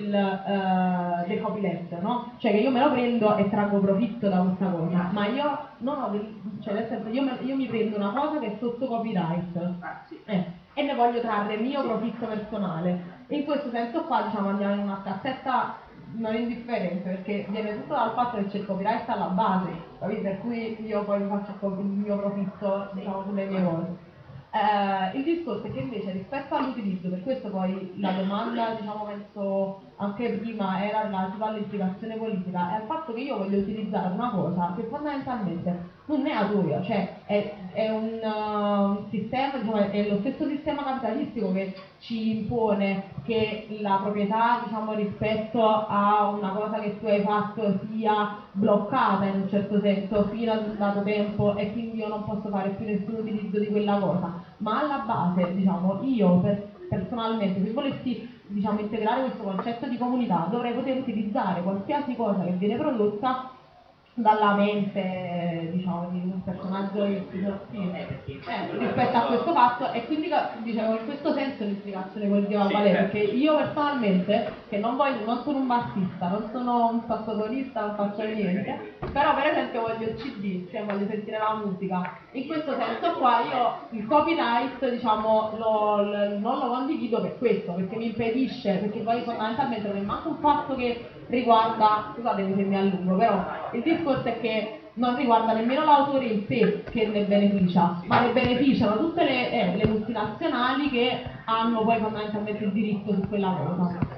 [SPEAKER 12] del copyleft, no? Cioè che io me lo prendo e traggo profitto da questa cosa, ma io non ho, cioè nel senso io mi prendo una cosa che è sotto copyright e ne voglio trarre mio profitto personale. In questo senso qua, diciamo, andiamo in una cassetta non indifferente, perché viene tutto dal fatto che c'è il copyright alla base, capito? Per cui io poi mi faccio il mio profitto, diciamo, sulle mie cose. Il discorso è che invece rispetto all'utilizzo, per questo poi la domanda, diciamo, penso anche prima era relativa all'implicazione politica, è al fatto che io voglio utilizzare una cosa che fondamentalmente non è atoria, cioè è un sistema, diciamo, è lo stesso sistema capitalistico che ci impone che la proprietà, diciamo, rispetto a una cosa che tu hai fatto sia bloccata in un certo senso fino ad un dato tempo e quindi io non posso fare più nessun utilizzo di quella cosa, ma alla base, diciamo, io personalmente, se volessi, diciamo, integrare questo concetto di comunità, dovrei poter utilizzare qualsiasi cosa che viene prodotta dalla mente, diciamo, di un personaggio rispetto a questo fatto, e quindi, diciamo, in questo senso l'implicazione politica qual è? Perché io personalmente, che non sono un bassista, non sono un sassofonista, non faccio niente, però per esempio voglio il CD, cioè voglio sentire la musica, in questo senso qua io il copyright, diciamo, non lo condivido per questo, perché mi impedisce, perché poi fondamentalmente non è manco un fatto che riguarda, scusatemi se mi allungo, però il discorso è che non riguarda nemmeno l'autore in sé che ne beneficia, ma ne beneficiano tutte le multinazionali che hanno poi fondamentalmente il diritto su quella cosa.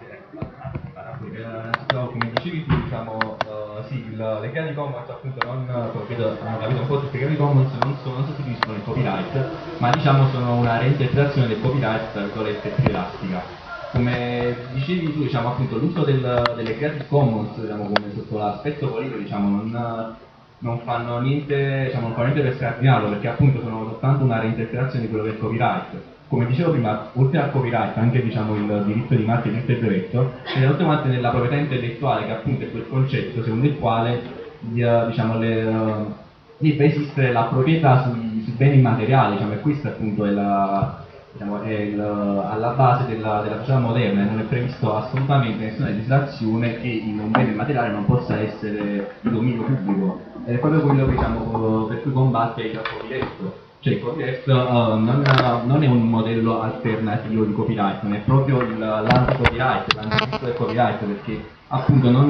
[SPEAKER 1] Come dicevi tu, diciamo, sì, le Creative Commons appunto hanno capito un po' tutte le Creative Commons non sostituiscono il copyright, ma diciamo sono una reinterpretazione del copyright, tra virgolette, più elastica. Come dicevi tu, diciamo, appunto l'uso delle Creative Commons, diciamo, come sotto l'aspetto politico, diciamo, non fanno niente, diciamo, non fanno niente per scardinarlo, perché appunto sono soltanto una reinterpretazione di quello che è il copyright. Come dicevo prima, oltre al copyright, anche, diciamo, il diritto di marca e il diritto di brevetto, c'è tutte quante nella proprietà intellettuale, che appunto è quel concetto secondo il quale, diciamo, deve esistere la proprietà sui beni immateriali, diciamo, e questo appunto è alla base della società moderna, e non è previsto assolutamente nessuna legislazione che in un bene immateriale non possa essere di dominio pubblico, ed è proprio quello, diciamo, per cui combatte il copyleft. Cioè il copyleft non è un modello alternativo di copyright, non è proprio l'anti-copyright, l'anticristo del copyright, perché appunto non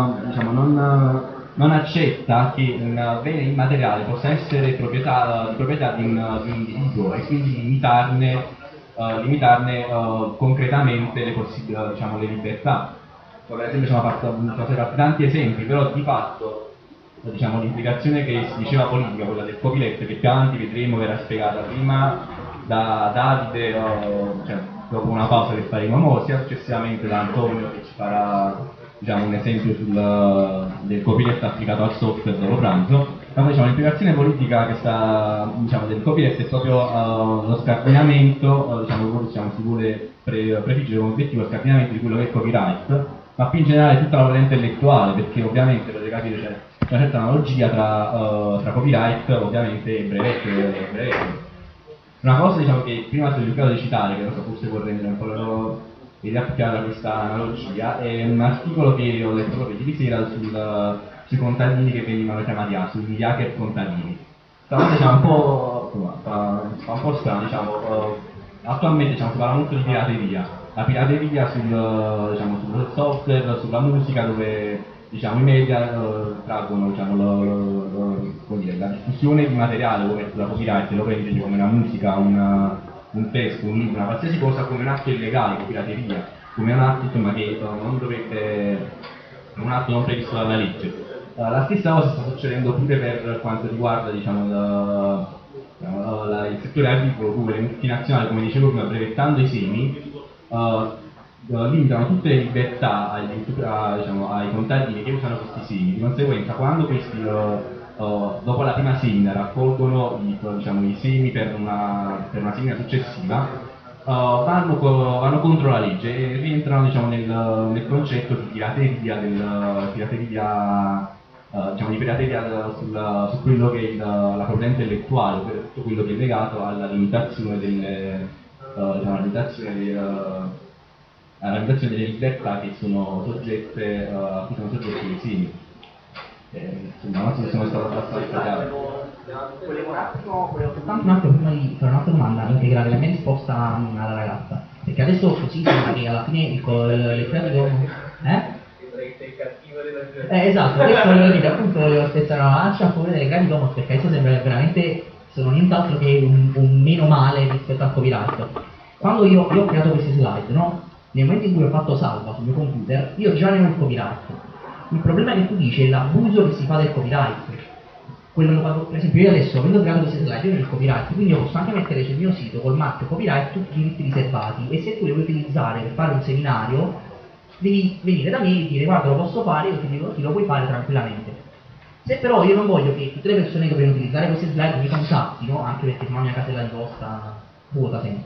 [SPEAKER 1] accetta che un bene immateriale possa essere proprietà di un individuo, e quindi limitarne concretamente diciamo, le libertà. Per esempio sono fatti tanti esempi, però di fatto, diciamo, l'implicazione che si diceva politica, quella del copyleft, che più avanti vedremo, verrà spiegata prima da Davide, cioè, dopo una pausa che faremo, sia successivamente da Antonio, che ci farà, diciamo, un esempio del copyleft applicato al software dopo pranzo. Ma diciamo, l'implicazione politica che diciamo, del copyleft è proprio lo scardinamento, diciamo, si vuole prefiggere come obiettivo lo scardinamento di quello che è il copyright, ma più in generale tutta la proprietà intellettuale, perché ovviamente potete capire c'è una certa analogia tra copyright, ovviamente, e brevetto. Una cosa, diciamo, che prima sono cercato di citare, che non so, forse può rendere un po' l'idea più chiara questa analogia, è un articolo che ho letto proprio ieri sera sui contadini che venivano chiamati sugli hacker contadini. Questa cosa, diciamo, fa un po' strano, diciamo, attualmente, diciamo, si parla molto di pirateria. La pirateria sul software, sulla musica, dove diciamo, i media traggono, diciamo, la diffusione di materiale come la copyright, lo prendono come una musica, un testo, un libro, una qualsiasi cosa, come un atto illegale, come pirateria, come un atto, insomma, che non dovrebbe, un atto non previsto dalla legge. La stessa cosa sta succedendo pure per quanto riguarda, diciamo, il settore agricolo, dove le multinazionali, come dicevo prima, brevettando i semi, limitano tutte le libertà diciamo, ai contadini che usano questi semi. Di conseguenza, quando questi dopo la prima semina raccolgono i semi per una semina successiva, vanno contro la legge e rientrano, diciamo, nel concetto di pirateria su quello che è la proprietà intellettuale, per tutto quello che è legato alla limitazione delle libertà che sono soggette a cui sono soggetti i semi. Insomma, non so se sono stato abbastanza chiaro.
[SPEAKER 10] Volevo soltanto un attimo, prima di fare un'altra domanda, integrare la mia risposta alla ragazza, perché adesso così sembra che alla fine le creative esatto, adesso volevo dire, appunto volevo spezzare una lancia a favore delle grandi commons, perché adesso sembra che veramente sono nient'altro che un meno male rispetto al copyright. Quando io ho creato queste slide, no? Nel momento in cui ho fatto salva sul mio computer, io già ne ho il copyright. Il problema è che tu dici è l'abuso che si fa del copyright. Per esempio io adesso, avendo creato queste slide, io ho il copyright, quindi io posso anche mettere sul mio sito col marchio copyright tutti i diritti riservati, e se tu li vuoi utilizzare per fare un seminario, devi venire da me e dire guarda lo posso fare, io ti dico ti lo puoi fare tranquillamente. Se però io non voglio che tutte le persone che vogliono utilizzare queste slide mi contattino, anche perché sennò la mia casella di posta vuota sempre,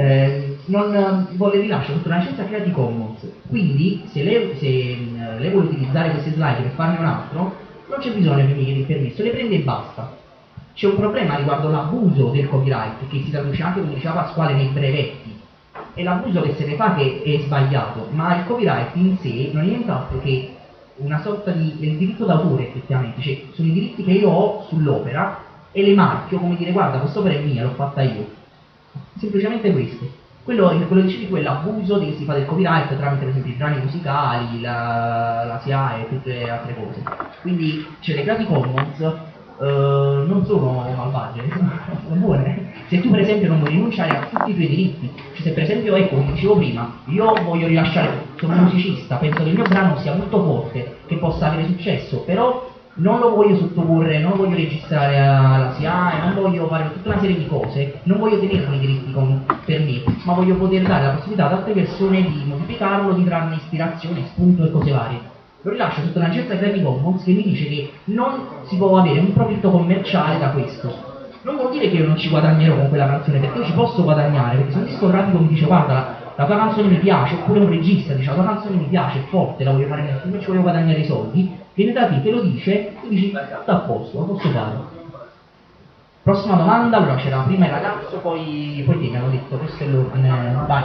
[SPEAKER 10] le rilascio sotto una licenza Creative Commons, quindi se lei vuole utilizzare queste slide per farne un altro, non c'è bisogno che mi chieda il permesso, le prende e basta. C'è un problema riguardo l'abuso del copyright, che si traduce anche, come diceva Pasquale, nei brevetti. È l'abuso che se ne fa che è sbagliato, ma il copyright in sé non è nient'altro che una sorta di diritto d'autore, effettivamente, cioè sono i diritti che io ho sull'opera e le marchio come dire guarda quest'opera è mia, l'ho fatta io. Semplicemente questo. Quello dicevi tu è l'abuso che si fa del copyright tramite per esempio i brani musicali, la SIA e tutte le altre cose. Quindi le Creative Commons non sono malvagie, sono buone. Se tu per esempio non vuoi rinunciare a tutti i tuoi diritti, cioè se per esempio, ecco, come dicevo prima, io voglio rilasciare, sono un musicista, penso che il mio brano sia molto forte, che possa avere successo, però non lo voglio sottoporre, non lo voglio registrare alla SIAE, non voglio fare tutta una serie di cose, non voglio tenermi i diritti per me, ma voglio poter dare la possibilità ad altre persone di modificarlo, di trarne ispirazione, spunto e cose varie. Lo rilascio sotto una licenza Creative Commons che mi dice che non si può avere un profitto commerciale da questo. Non vuol dire che io non ci guadagnerò con quella canzone, perché io ci posso guadagnare, perché se un discografico mi dice guarda la tua canzone mi piace, oppure un regista dice la tua canzone mi piace, è forte, la voglio fare nel film e ci voglio guadagnare i soldi, viene da te, te lo dice, tu dici tutto a posto, lo posso fare. Prossima domanda, allora c'era prima il ragazzo, poi te mi hanno detto, questo è l'ordine, vai.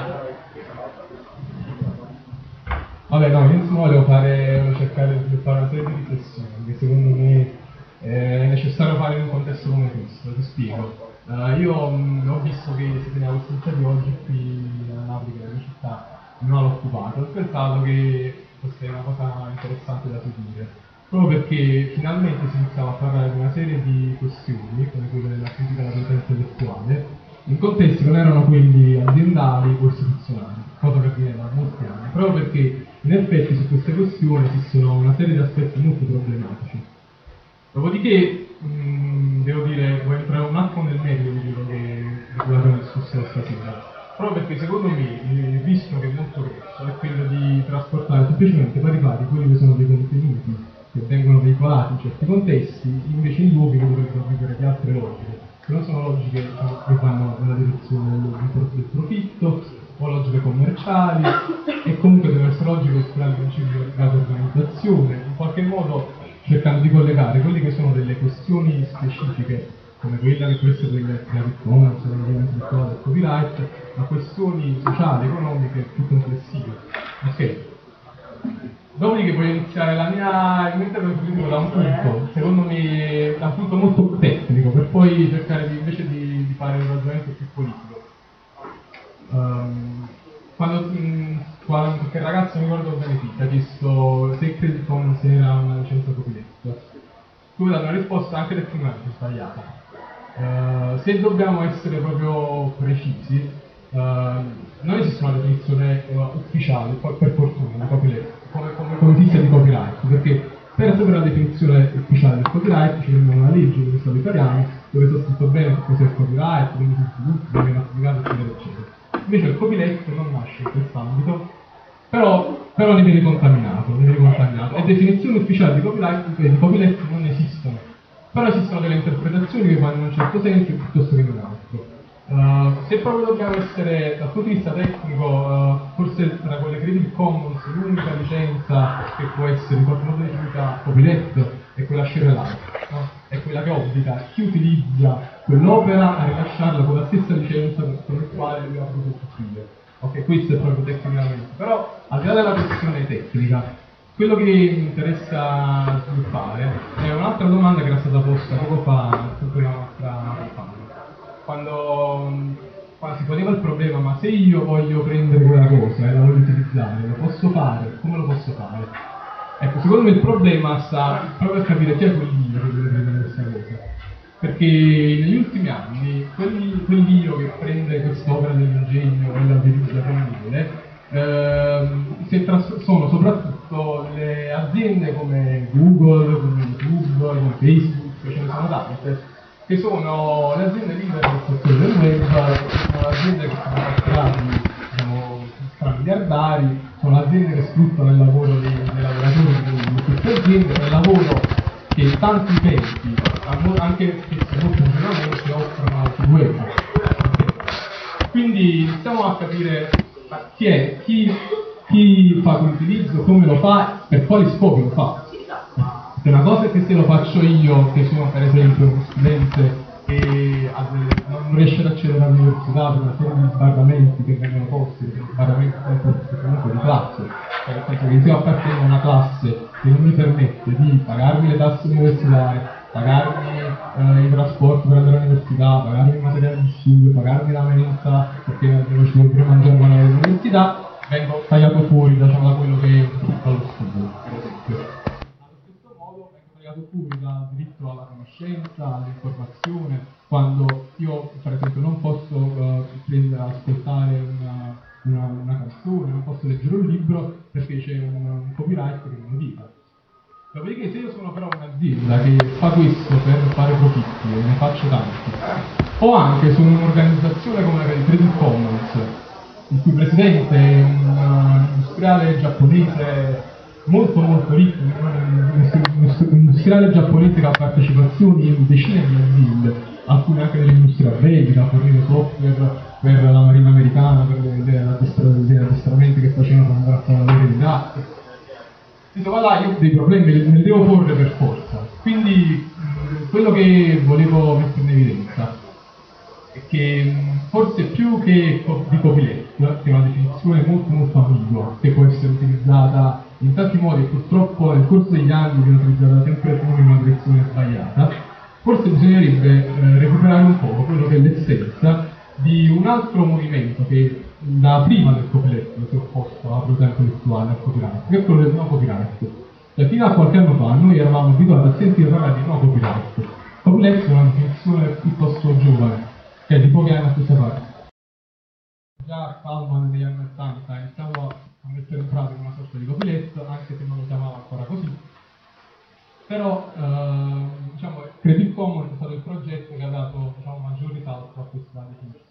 [SPEAKER 13] Vabbè no, io insomma volevo cercare di fare una serie di riflessioni, che secondo me è necessario fare in un contesto come questo, ti spiego. Io ho visto che si teneva questa iniziativa oggi qui a Napoli, che è la mia città, non l'ho occupato, ho pensato che fosse una cosa interessante da seguire, proprio perché finalmente si iniziava a parlare di una serie di questioni, come quelle della critica alla proprietà intellettuale, in contesti che non erano quelli aziendali o istituzionali, cosa che avviene da molti anni, proprio perché in effetti su queste questioni esistono una serie di aspetti molto problematici. Dopodiché, devo dire, voglio entrare un attimo nel merito di quello che abbiamo discusso stasera, proprio perché secondo me il rischio che è molto grosso è quello di trasportare semplicemente pari pari quelli che sono dei contenuti che vengono veicolati in certi contesti, invece in luoghi che dovrebbero vivere di altre logiche, che non sono logiche che vanno nella direzione del profitto o logiche commerciali, e comunque devono essere logiche che ispirano il principio di organizzazione, in qualche modo cercando di collegare quelle che sono delle questioni specifiche, come quella che può essere quella Creative Commons, del copyright, a questioni sociali, economiche più complessive. Ok. Dopodiché voglio iniziare il mio intervento da un punto, secondo me, da un punto molto tecnico, per poi cercare invece di fare un ragionamento più politico. Quando perché il ragazzo, mi ricordo beneficio, ha chiesto se Creative Commons era una licenza copyleft. Tu hai dato una risposta anche tecnicamente sbagliata. Se dobbiamo essere proprio precisi, non esiste una definizione ufficiale, per fortuna, di copyleft, come esiste di copyright, perché per sapere la definizione ufficiale del copyright ci viene una legge dello Stato italiano dove sta scritto bene che cos'è il copyright, come si sviluppa, come viene applicato, eccetera, eccetera. Invece il copyleft non nasce in quest'ambito, però ne viene contaminato, e definizioni ufficiali di copyleft non esistono, però esistono delle interpretazioni che vanno in un certo senso piuttosto che in un altro. Se proprio dobbiamo essere dal punto di vista tecnico, forse tra quelle Creative Commons l'unica licenza che può essere in qualche modo definita copyleft è quella share alike, no? È quella che obbliga chi utilizza quell'opera a rilasciarla con la stessa licenza con la quale lui ha potuto usufruire. Ok, questo è proprio tecnicamente. Però al di là della questione tecnica, quello che mi interessa sviluppare è un'altra domanda che era stata posta poco fa sempre da un'altra campagna. Quando si poneva il problema, ma se io voglio prendere quella cosa e la voglio utilizzare, lo posso fare? Come lo posso fare? Ecco, secondo me il problema sta proprio a capire chi è quell'io che vuole prendere questa cosa. Perché negli ultimi anni, quell'io che prende quest'opera dell'ingegno e la utilizza come vuole, sono soprattutto le aziende come Google, come YouTube, come Facebook, ce ne sono tante, che sono le aziende libere del settore del web, sono le aziende che sono fatturati, diciamo, miliardari, sono le aziende che sfruttano il lavoro dei lavoratori di queste aziende, per il lavoro che tanti utenti, anche spesso molto funzionalmente, offrono sul web. Quindi iniziamo a capire chi fa l'utilizzo, come lo fa, per quali scopi lo fa. Una cosa è che se lo faccio io, che sono per esempio uno studente che non riesce ad accedere all'università per una serie di sbarramenti che vengono posti, perché sbarramenti comunque di classe, nel senso che se io appartengo a una classe che non mi permette di pagarmi le tasse universitarie, pagarmi i trasporti per andare all'università, pagarmi il materiale di studio, pagarmi la mensa perché devo ci devo pure mangiare quando vado all'università, vengo tagliato fuori da quello che è lo studio, per esempio. Fuori dal diritto alla conoscenza, all'informazione, quando io per esempio non posso prendere ad ascoltare una canzone, non posso leggere un libro perché c'è un copyright che me lo dica. Dopodiché se io sono però un'azienda che fa questo per fare profitti e ne faccio tanti, o anche sono un'organizzazione come la Creative Commons, il cui presidente è un industriale giapponese molto ricco, un industriale giapponese che ha partecipazioni in decine di aziende, alcune anche dell'industria bellica, ha fornito software per la marina americana, per gli addestramenti che facevano per andare a fare la di Iraq. Insomma là io dei problemi me li devo porre per forza. Quindi quello che volevo mettere in evidenza è che forse più che di copyleft, che è una definizione molto ambigua, che può essere utilizzata in tanti modi e purtroppo nel corso degli anni viene utilizzata sempre più in una direzione sbagliata, forse bisognerebbe recuperare un po' quello che è l'essenza di un altro movimento che da prima del copyleft si è opposto alla proprietà intellettuale, al copyright, che è quello del no copyright. Cioè, fino a qualche anno fa noi eravamo abituati a sentire parlare di no copyright. Copyleft è una definizione piuttosto giovane, che è di pochi anni a questa parte. Già Stallman negli anni 80 iniziava a mettere in pratica una sorta di copyleft, anche se non lo chiamava ancora così. Però diciamo, Creative Commons è stato il progetto che ha dato maggior risalto a questa definizione.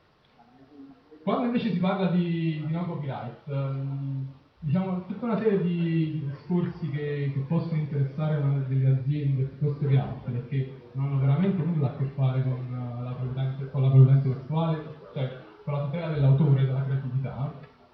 [SPEAKER 13] Quando invece si parla di no copyright, diciamo tutta una serie di discorsi che possono interessare delle aziende piuttosto che altre, perché non hanno veramente nulla a che fare con la proprietà intellettuale, cioè con la tutela dell'autore e della creatività,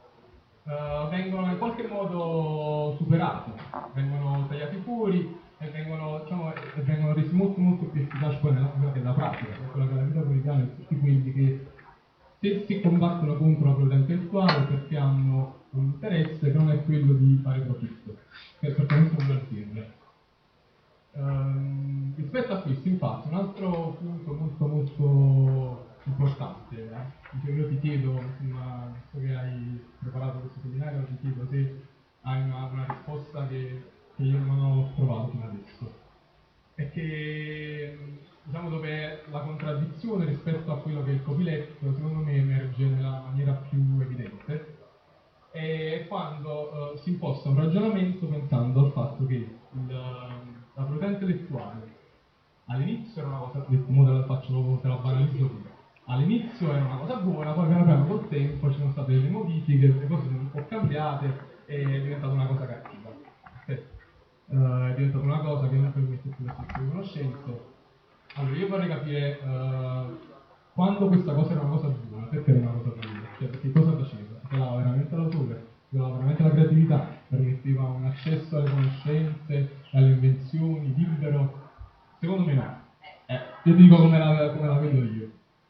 [SPEAKER 13] vengono in qualche modo superati, vengono tagliati fuori e vengono resi molto più efficaci poi nella pratica, quella che è la vita quotidiana di tutti quelli che si combattono contro la proprietà intellettuale perché hanno un interesse che non è quello di fare profitto, che è certamente un'azienda. Rispetto a questo, infatti, un altro punto molto importante. Io ti chiedo, insomma, visto che hai preparato questo seminario, ti chiedo se hai una risposta che io non ho trovato fino adesso. E che, diciamo, dove è la contraddizione rispetto a quello che è il copyleft, secondo me emerge nella maniera più evidente, è quando si imposta un ragionamento pensando al fatto che la proprietà intellettuale all'inizio era una cosa, te la banalizzo pure. All'inizio era una cosa buona, poi piano piano col tempo ci sono state delle modifiche, le cose sono un po' cambiate e è diventata una cosa cattiva. È diventata una cosa che non permette più l'accesso alle conoscenze. Allora io vorrei capire quando questa cosa era una cosa buona, perché era una cosa buona? Cioè, perché cosa faceva? Tutelava veramente l'autore, tutelava veramente la creatività, permetteva un accesso alle conoscenze, alle invenzioni, libero. Secondo me no. Io ti dico come la vedo io.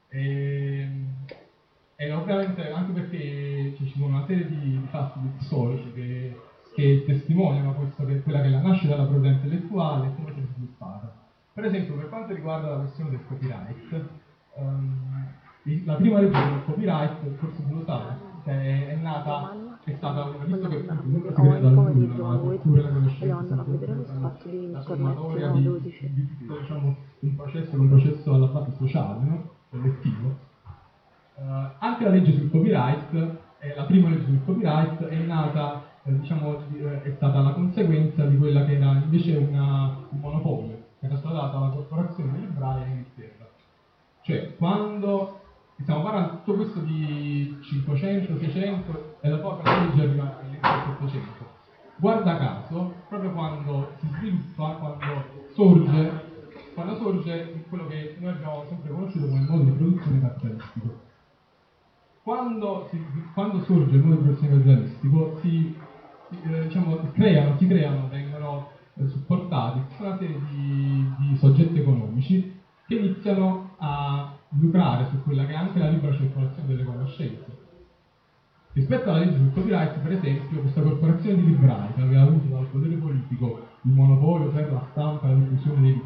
[SPEAKER 13] E ovviamente anche perché ci sono una serie di fatti storici che testimoniano questo, che è quella che è la nascita della proprietà intellettuale e come si è sviluppata. Per esempio, per quanto riguarda la questione del copyright, la prima legge del copyright, forse tu lo sai, è stata, visto che non si crea dal nulla, ma la cultura e la conoscenza la sommatoria di tutto, diciamo, un processo alla base sociale, no? Collettivo. Anche la legge sul copyright, la prima legge sul copyright è nata, diciamo, è stata la conseguenza di quella che era invece un monopolio che era stato dato alla corporazione libraia in Inghilterra. Cioè, quando stiamo parlando di tutto questo di 500, 600 e dopo la legge arriva all'inizio del 700. Guarda caso, proprio quando si sviluppa, quando sorge quello che noi abbiamo sempre conosciuto come modo di produzione capitalistico. Quando sorge il modo di produzione capitalistico si creano, vengono supportati una serie di soggetti economici che iniziano a lucrare su quella che è anche la libera circolazione delle conoscenze. Rispetto alla legge sul copyright, per esempio, questa corporazione di librai che aveva avuto dal potere politico il monopolio per la stampa e la diffusione dei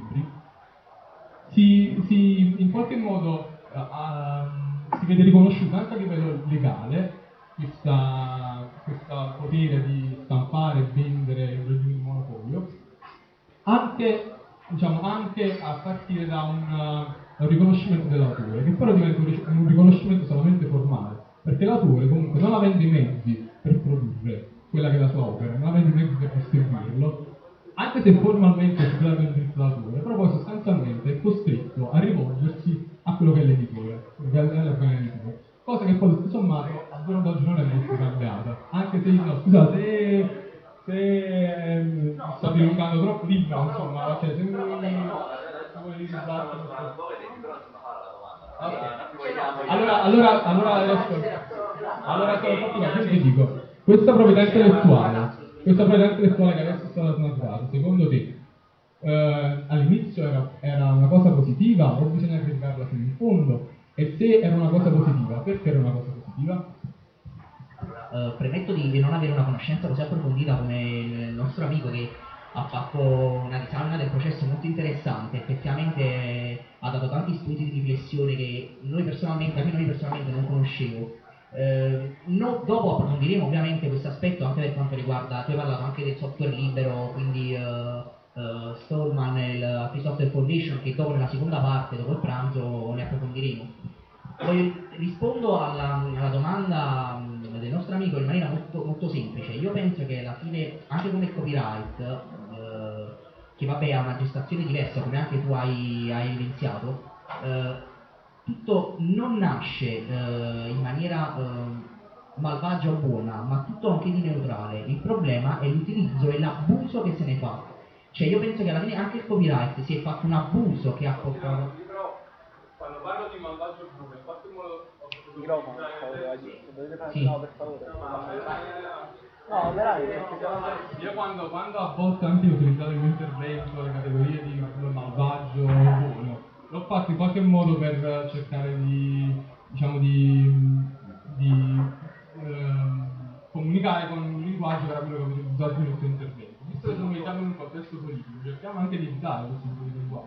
[SPEAKER 13] libri, in qualche modo si vede riconosciuta anche a livello legale questo potere di stampare e vendere il regime di monopolio, anche a partire da un riconoscimento dell'autore, che però diventa un riconoscimento solamente formale, perché l'autore comunque non avendo i mezzi per produrre quella che è la sua opera, non avendo i mezzi per distribuirlo, anche se formalmente si tratta del diritto d'autore, però poi sostanzialmente è costretto a rivolgersi a quello che è l'editore, cosa che poi tutto sommato al giorno d'oggi non è molto cambiata, anche se scusate se sto dilungando troppo libero, insomma, cioè se mi allora io ti dico, questa proprietà intellettuale che adesso è stata snaturata, secondo te all'inizio era una cosa positiva o bisogna criticarla fino in fondo? E se era una cosa positiva, perché era una cosa positiva?
[SPEAKER 10] Premetto di non avere una conoscenza così approfondita come il nostro amico, che ha fatto una disamina del processo molto interessante, effettivamente ha dato tanti spunti di riflessione che anche noi personalmente non conoscevo. Dopo approfondiremo ovviamente questo aspetto anche per quanto riguarda, tu hai parlato anche del software libero, quindi Stallman e la Free Software Foundation, che dopo nella seconda parte, dopo il pranzo, ne approfondiremo. Rispondo alla domanda del nostro amico in maniera molto, molto semplice. Io penso che alla fine, anche come il copyright, che vabbè ha una gestazione diversa, come anche tu hai evidenziato, tutto non nasce in maniera malvagia o buona, ma tutto anche di neutrale. Il problema è l'utilizzo e l'abuso che se ne fa. Cioè io penso che alla fine anche il copyright si è fatto un abuso che ha portato...
[SPEAKER 13] Quando parlo di malvagio o buono, in qualche modo...
[SPEAKER 10] Sì.
[SPEAKER 14] No, veramente.
[SPEAKER 13] Io quando a volte anche ho utilizzato il mio intervento, le categorie di malvagio o buono, l'ho fatto in qualche modo per cercare di comunicare con un linguaggio che era quello che avevo utilizzato nel suo intervento. Visto che siamo in un contesto politico, cerchiamo anche di evitare questo tipo di linguaggio,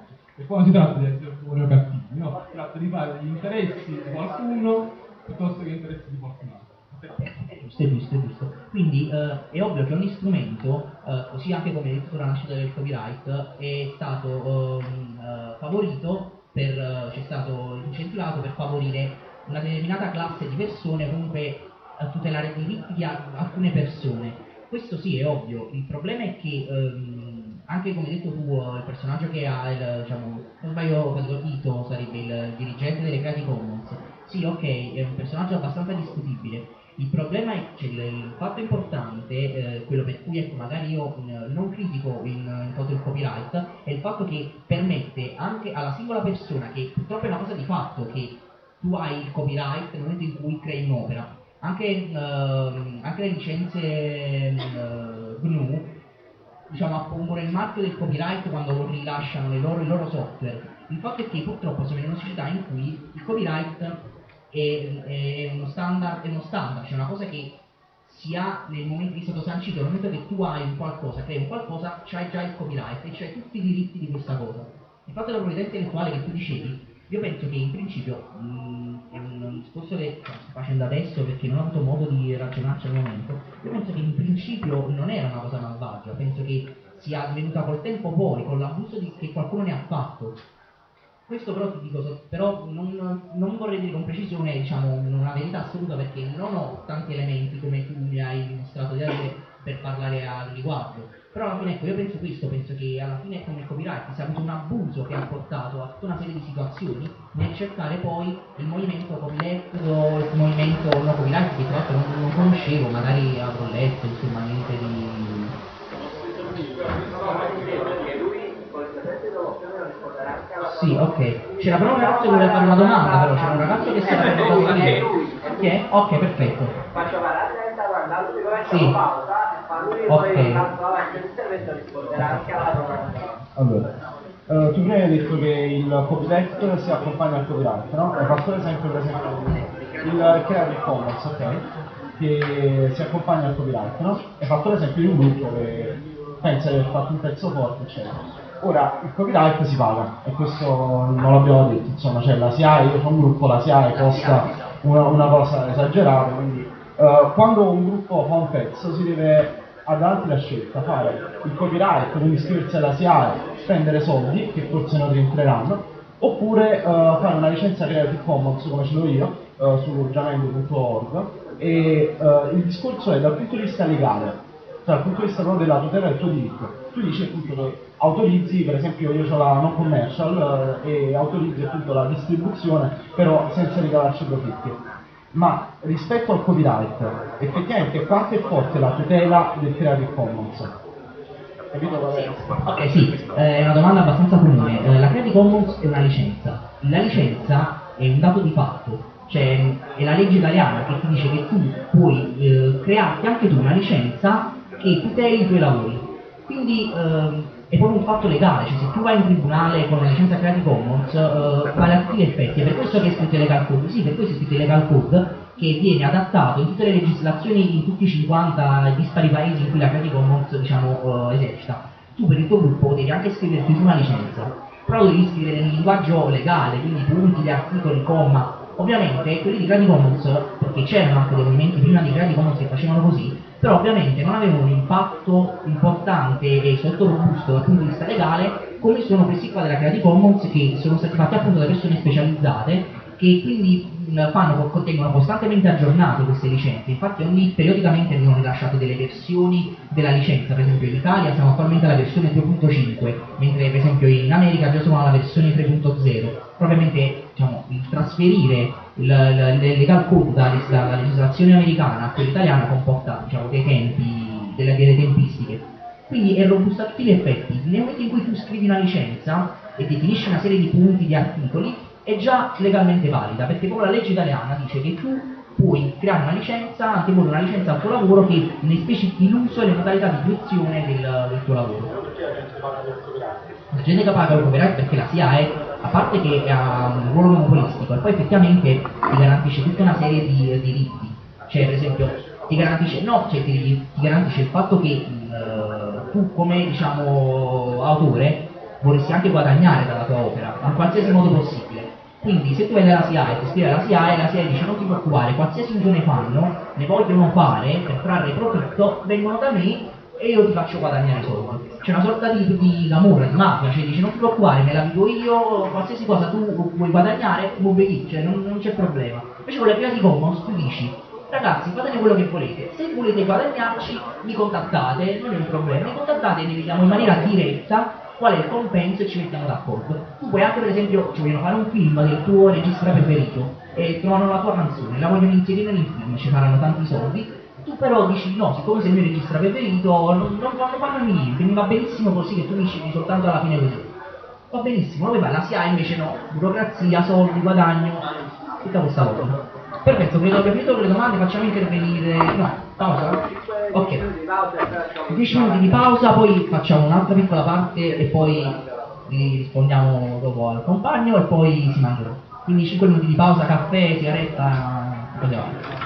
[SPEAKER 13] E qua non si tratta di essere buoni o cattivi, no? Si tratta di fare gli interessi di qualcuno piuttosto che gli interessi di qualcun altro.
[SPEAKER 10] Giusto. Quindi è ovvio che ogni strumento, così anche come detto sulla nascita del copyright, è stato favorito c'è stato incentivato per favorire una determinata classe di persone, comunque a tutelare i diritti di alcune persone. Questo sì, è ovvio. Il problema è che anche come hai detto tu, il personaggio che ha diciamo, non sbaglio, Ito sarebbe il dirigente delle Creative Commons. Sì, ok, è un personaggio abbastanza discutibile. Il problema è che il fatto importante, quello per cui ecco, magari io non critico in toto il copyright, è il fatto che permette anche alla singola persona, che purtroppo è una cosa di fatto, che tu hai il copyright nel momento in cui crei un'opera. Anche le licenze GNU diciamo, appongono il marchio del copyright quando lo rilasciano il loro software. Il fatto è che purtroppo siamo in una società in cui il copyright è uno standard, cioè una cosa che si ha nel momento che è stato sancito, nel momento che tu hai un qualcosa, crei un qualcosa, c'hai già il copyright e c'hai tutti i diritti di questa cosa. Il fatto della proprietà intellettuale che tu dicevi, io penso che in principio è un discorso che sto facendo adesso perché non ho avuto modo di ragionarci al momento. Io penso che in principio non era una cosa malvagia, penso che sia divenuta col tempo poi, con l'abuso che qualcuno ne ha fatto. Questo però ti dico, però non vorrei dire con precisione, diciamo, una verità assoluta perché non ho tanti elementi come tu mi hai dimostrato di avere per parlare al riguardo. Però alla fine ecco, io penso questo, penso che alla fine come copyright sia avuto un abuso che ha portato a tutta una serie di situazioni nel cercare poi il movimento copyleft o il movimento no copyright che tra l'altro non conoscevo, magari avrò letto, insomma niente di... Sì, ok. C'era però un ragazzo che voleva fare una domanda, però c'era un ragazzo che si era fermato a dire. Chi è? Ok, perfetto.
[SPEAKER 14] Faccio parlare senza guardare,
[SPEAKER 10] sì.
[SPEAKER 14] Pausa, ma lui poi tanto avanti l'intervento risponderà anche alla domanda.
[SPEAKER 15] Allora, tu prima hai detto che il copyleft si accompagna al copyright, no? Hai fatto l'esempio per esempio il Creative Commons, ok? Che si accompagna al copyright, no? Hai fatto l'esempio di un gruppo che pensa di aver fatto un pezzo forte, eccetera. Ora, il copyright si paga, e questo non l'abbiamo detto, insomma, cioè la SIAE, io sono un gruppo, la SIAE costa una cosa esagerata, quindi quando un gruppo fa un pezzo si deve ha davanti la scelta, fare il copyright, quindi iscriversi alla SIAE, spendere soldi, che forse non rientreranno, oppure fare una licenza Creative Commons, come ce l'ho io, su jamendo.org, e il discorso è dal punto di vista legale, cioè dal punto di vista proprio della tutela del tuo diritto. Tu dici appunto che autorizzi, per esempio io ho la non commercial e autorizzi appunto la distribuzione, però senza ricavarci profitti. Ma rispetto al copyright, effettivamente quanto è forte la tutela del Creative Commons? Capito?
[SPEAKER 10] Ok, sì, è una domanda abbastanza comune. La Creative Commons è una licenza. La licenza è un dato di fatto, cioè è la legge italiana che ti dice che tu puoi crearti anche tu una licenza che tuteli i tuoi lavori. Quindi è proprio un fatto legale, cioè se tu vai in tribunale con una licenza Creative Commons vale a tutti gli effetti, è per questo che è scritto il Legal Code, sì, per questo è scritto il Legal Code che viene adattato in tutte le legislazioni in tutti i 50 dispari paesi in cui la Creative Commons diciamo esercita. Tu per il tuo gruppo devi anche scriverti su una licenza, però lo devi scrivere nel linguaggio legale, quindi punti, gli articoli, comma. Ovviamente quelli di Creative Commons, perché c'erano anche dei movimenti prima di Creative Commons che facevano così, però ovviamente non avevano un impatto importante e sotto robusto dal punto di vista legale come sono questi qua della Creative Commons, che sono stati fatti appunto da persone specializzate che quindi contengono costantemente aggiornate queste licenze. Infatti periodicamente vengono rilasciate delle versioni della licenza, per esempio in Italia siamo attualmente alla versione 2.5, mentre per esempio in America già sono alla versione 3.0. Probabilmente diciamo, il trasferire il legal code dalla legislazione americana a quella italiana comporta diciamo, dei tempi, delle tempistiche. Quindi è robusta a tutti gli effetti. Nel momento in cui tu scrivi una licenza e definisci una serie di punti, di articoli, è già legalmente valida, perché proprio la legge italiana dice che tu puoi creare una licenza, anteporre una licenza al tuo lavoro che ne specifichi l'uso e le modalità di fruizione del tuo lavoro. La gente che paga il copyright perché la SIAE, a parte che ha un ruolo monopolistico, e poi effettivamente ti garantisce tutta una serie di diritti. Cioè, per esempio, ti garantisce ti garantisce il fatto che tu come diciamo autore vorresti anche guadagnare dalla tua opera, in qualsiasi modo possibile. Quindi se tu vai dalla SIAE, ti scrivi alla SIAE e la SIAE dice non ti preoccupare, qualsiasi uso ne fanno, ne vogliono fare per trarre profitto, vengono da me e io ti faccio guadagnare i soldi. C'è una sorta di amore, di mafia, cioè dice non ti preoccupare, me la vivo io, qualsiasi cosa tu vuoi guadagnare, cioè non c'è problema. Invece con le Creative Commons tu dici, ragazzi fate quello che volete, se volete guadagnarci mi contattate, non è un problema, mi contattate e ne vediamo in maniera diretta qual è il compenso e ci mettiamo d'accordo. Tu puoi anche per esempio, ci vogliono fare un film del tuo regista preferito e trovano la tua canzone, la vogliono inserire nel film, ci faranno tanti soldi. Tu però dici no, siccome sei il mio regista preferito, non fanno niente, mi va benissimo così che tu mi scegli soltanto alla fine così. Va benissimo, dove vai? La SIAE invece no, burocrazia, soldi, guadagno, tutta questa cosa. Perfetto, credo che finito con le domande, facciamo intervenire. No, pausa? Ok. 10 minuti di pausa, poi facciamo un'altra piccola parte e poi rispondiamo dopo al compagno e poi si mangerà. Quindi 5 minuti di pausa, caffè, sigaretta, cose varie.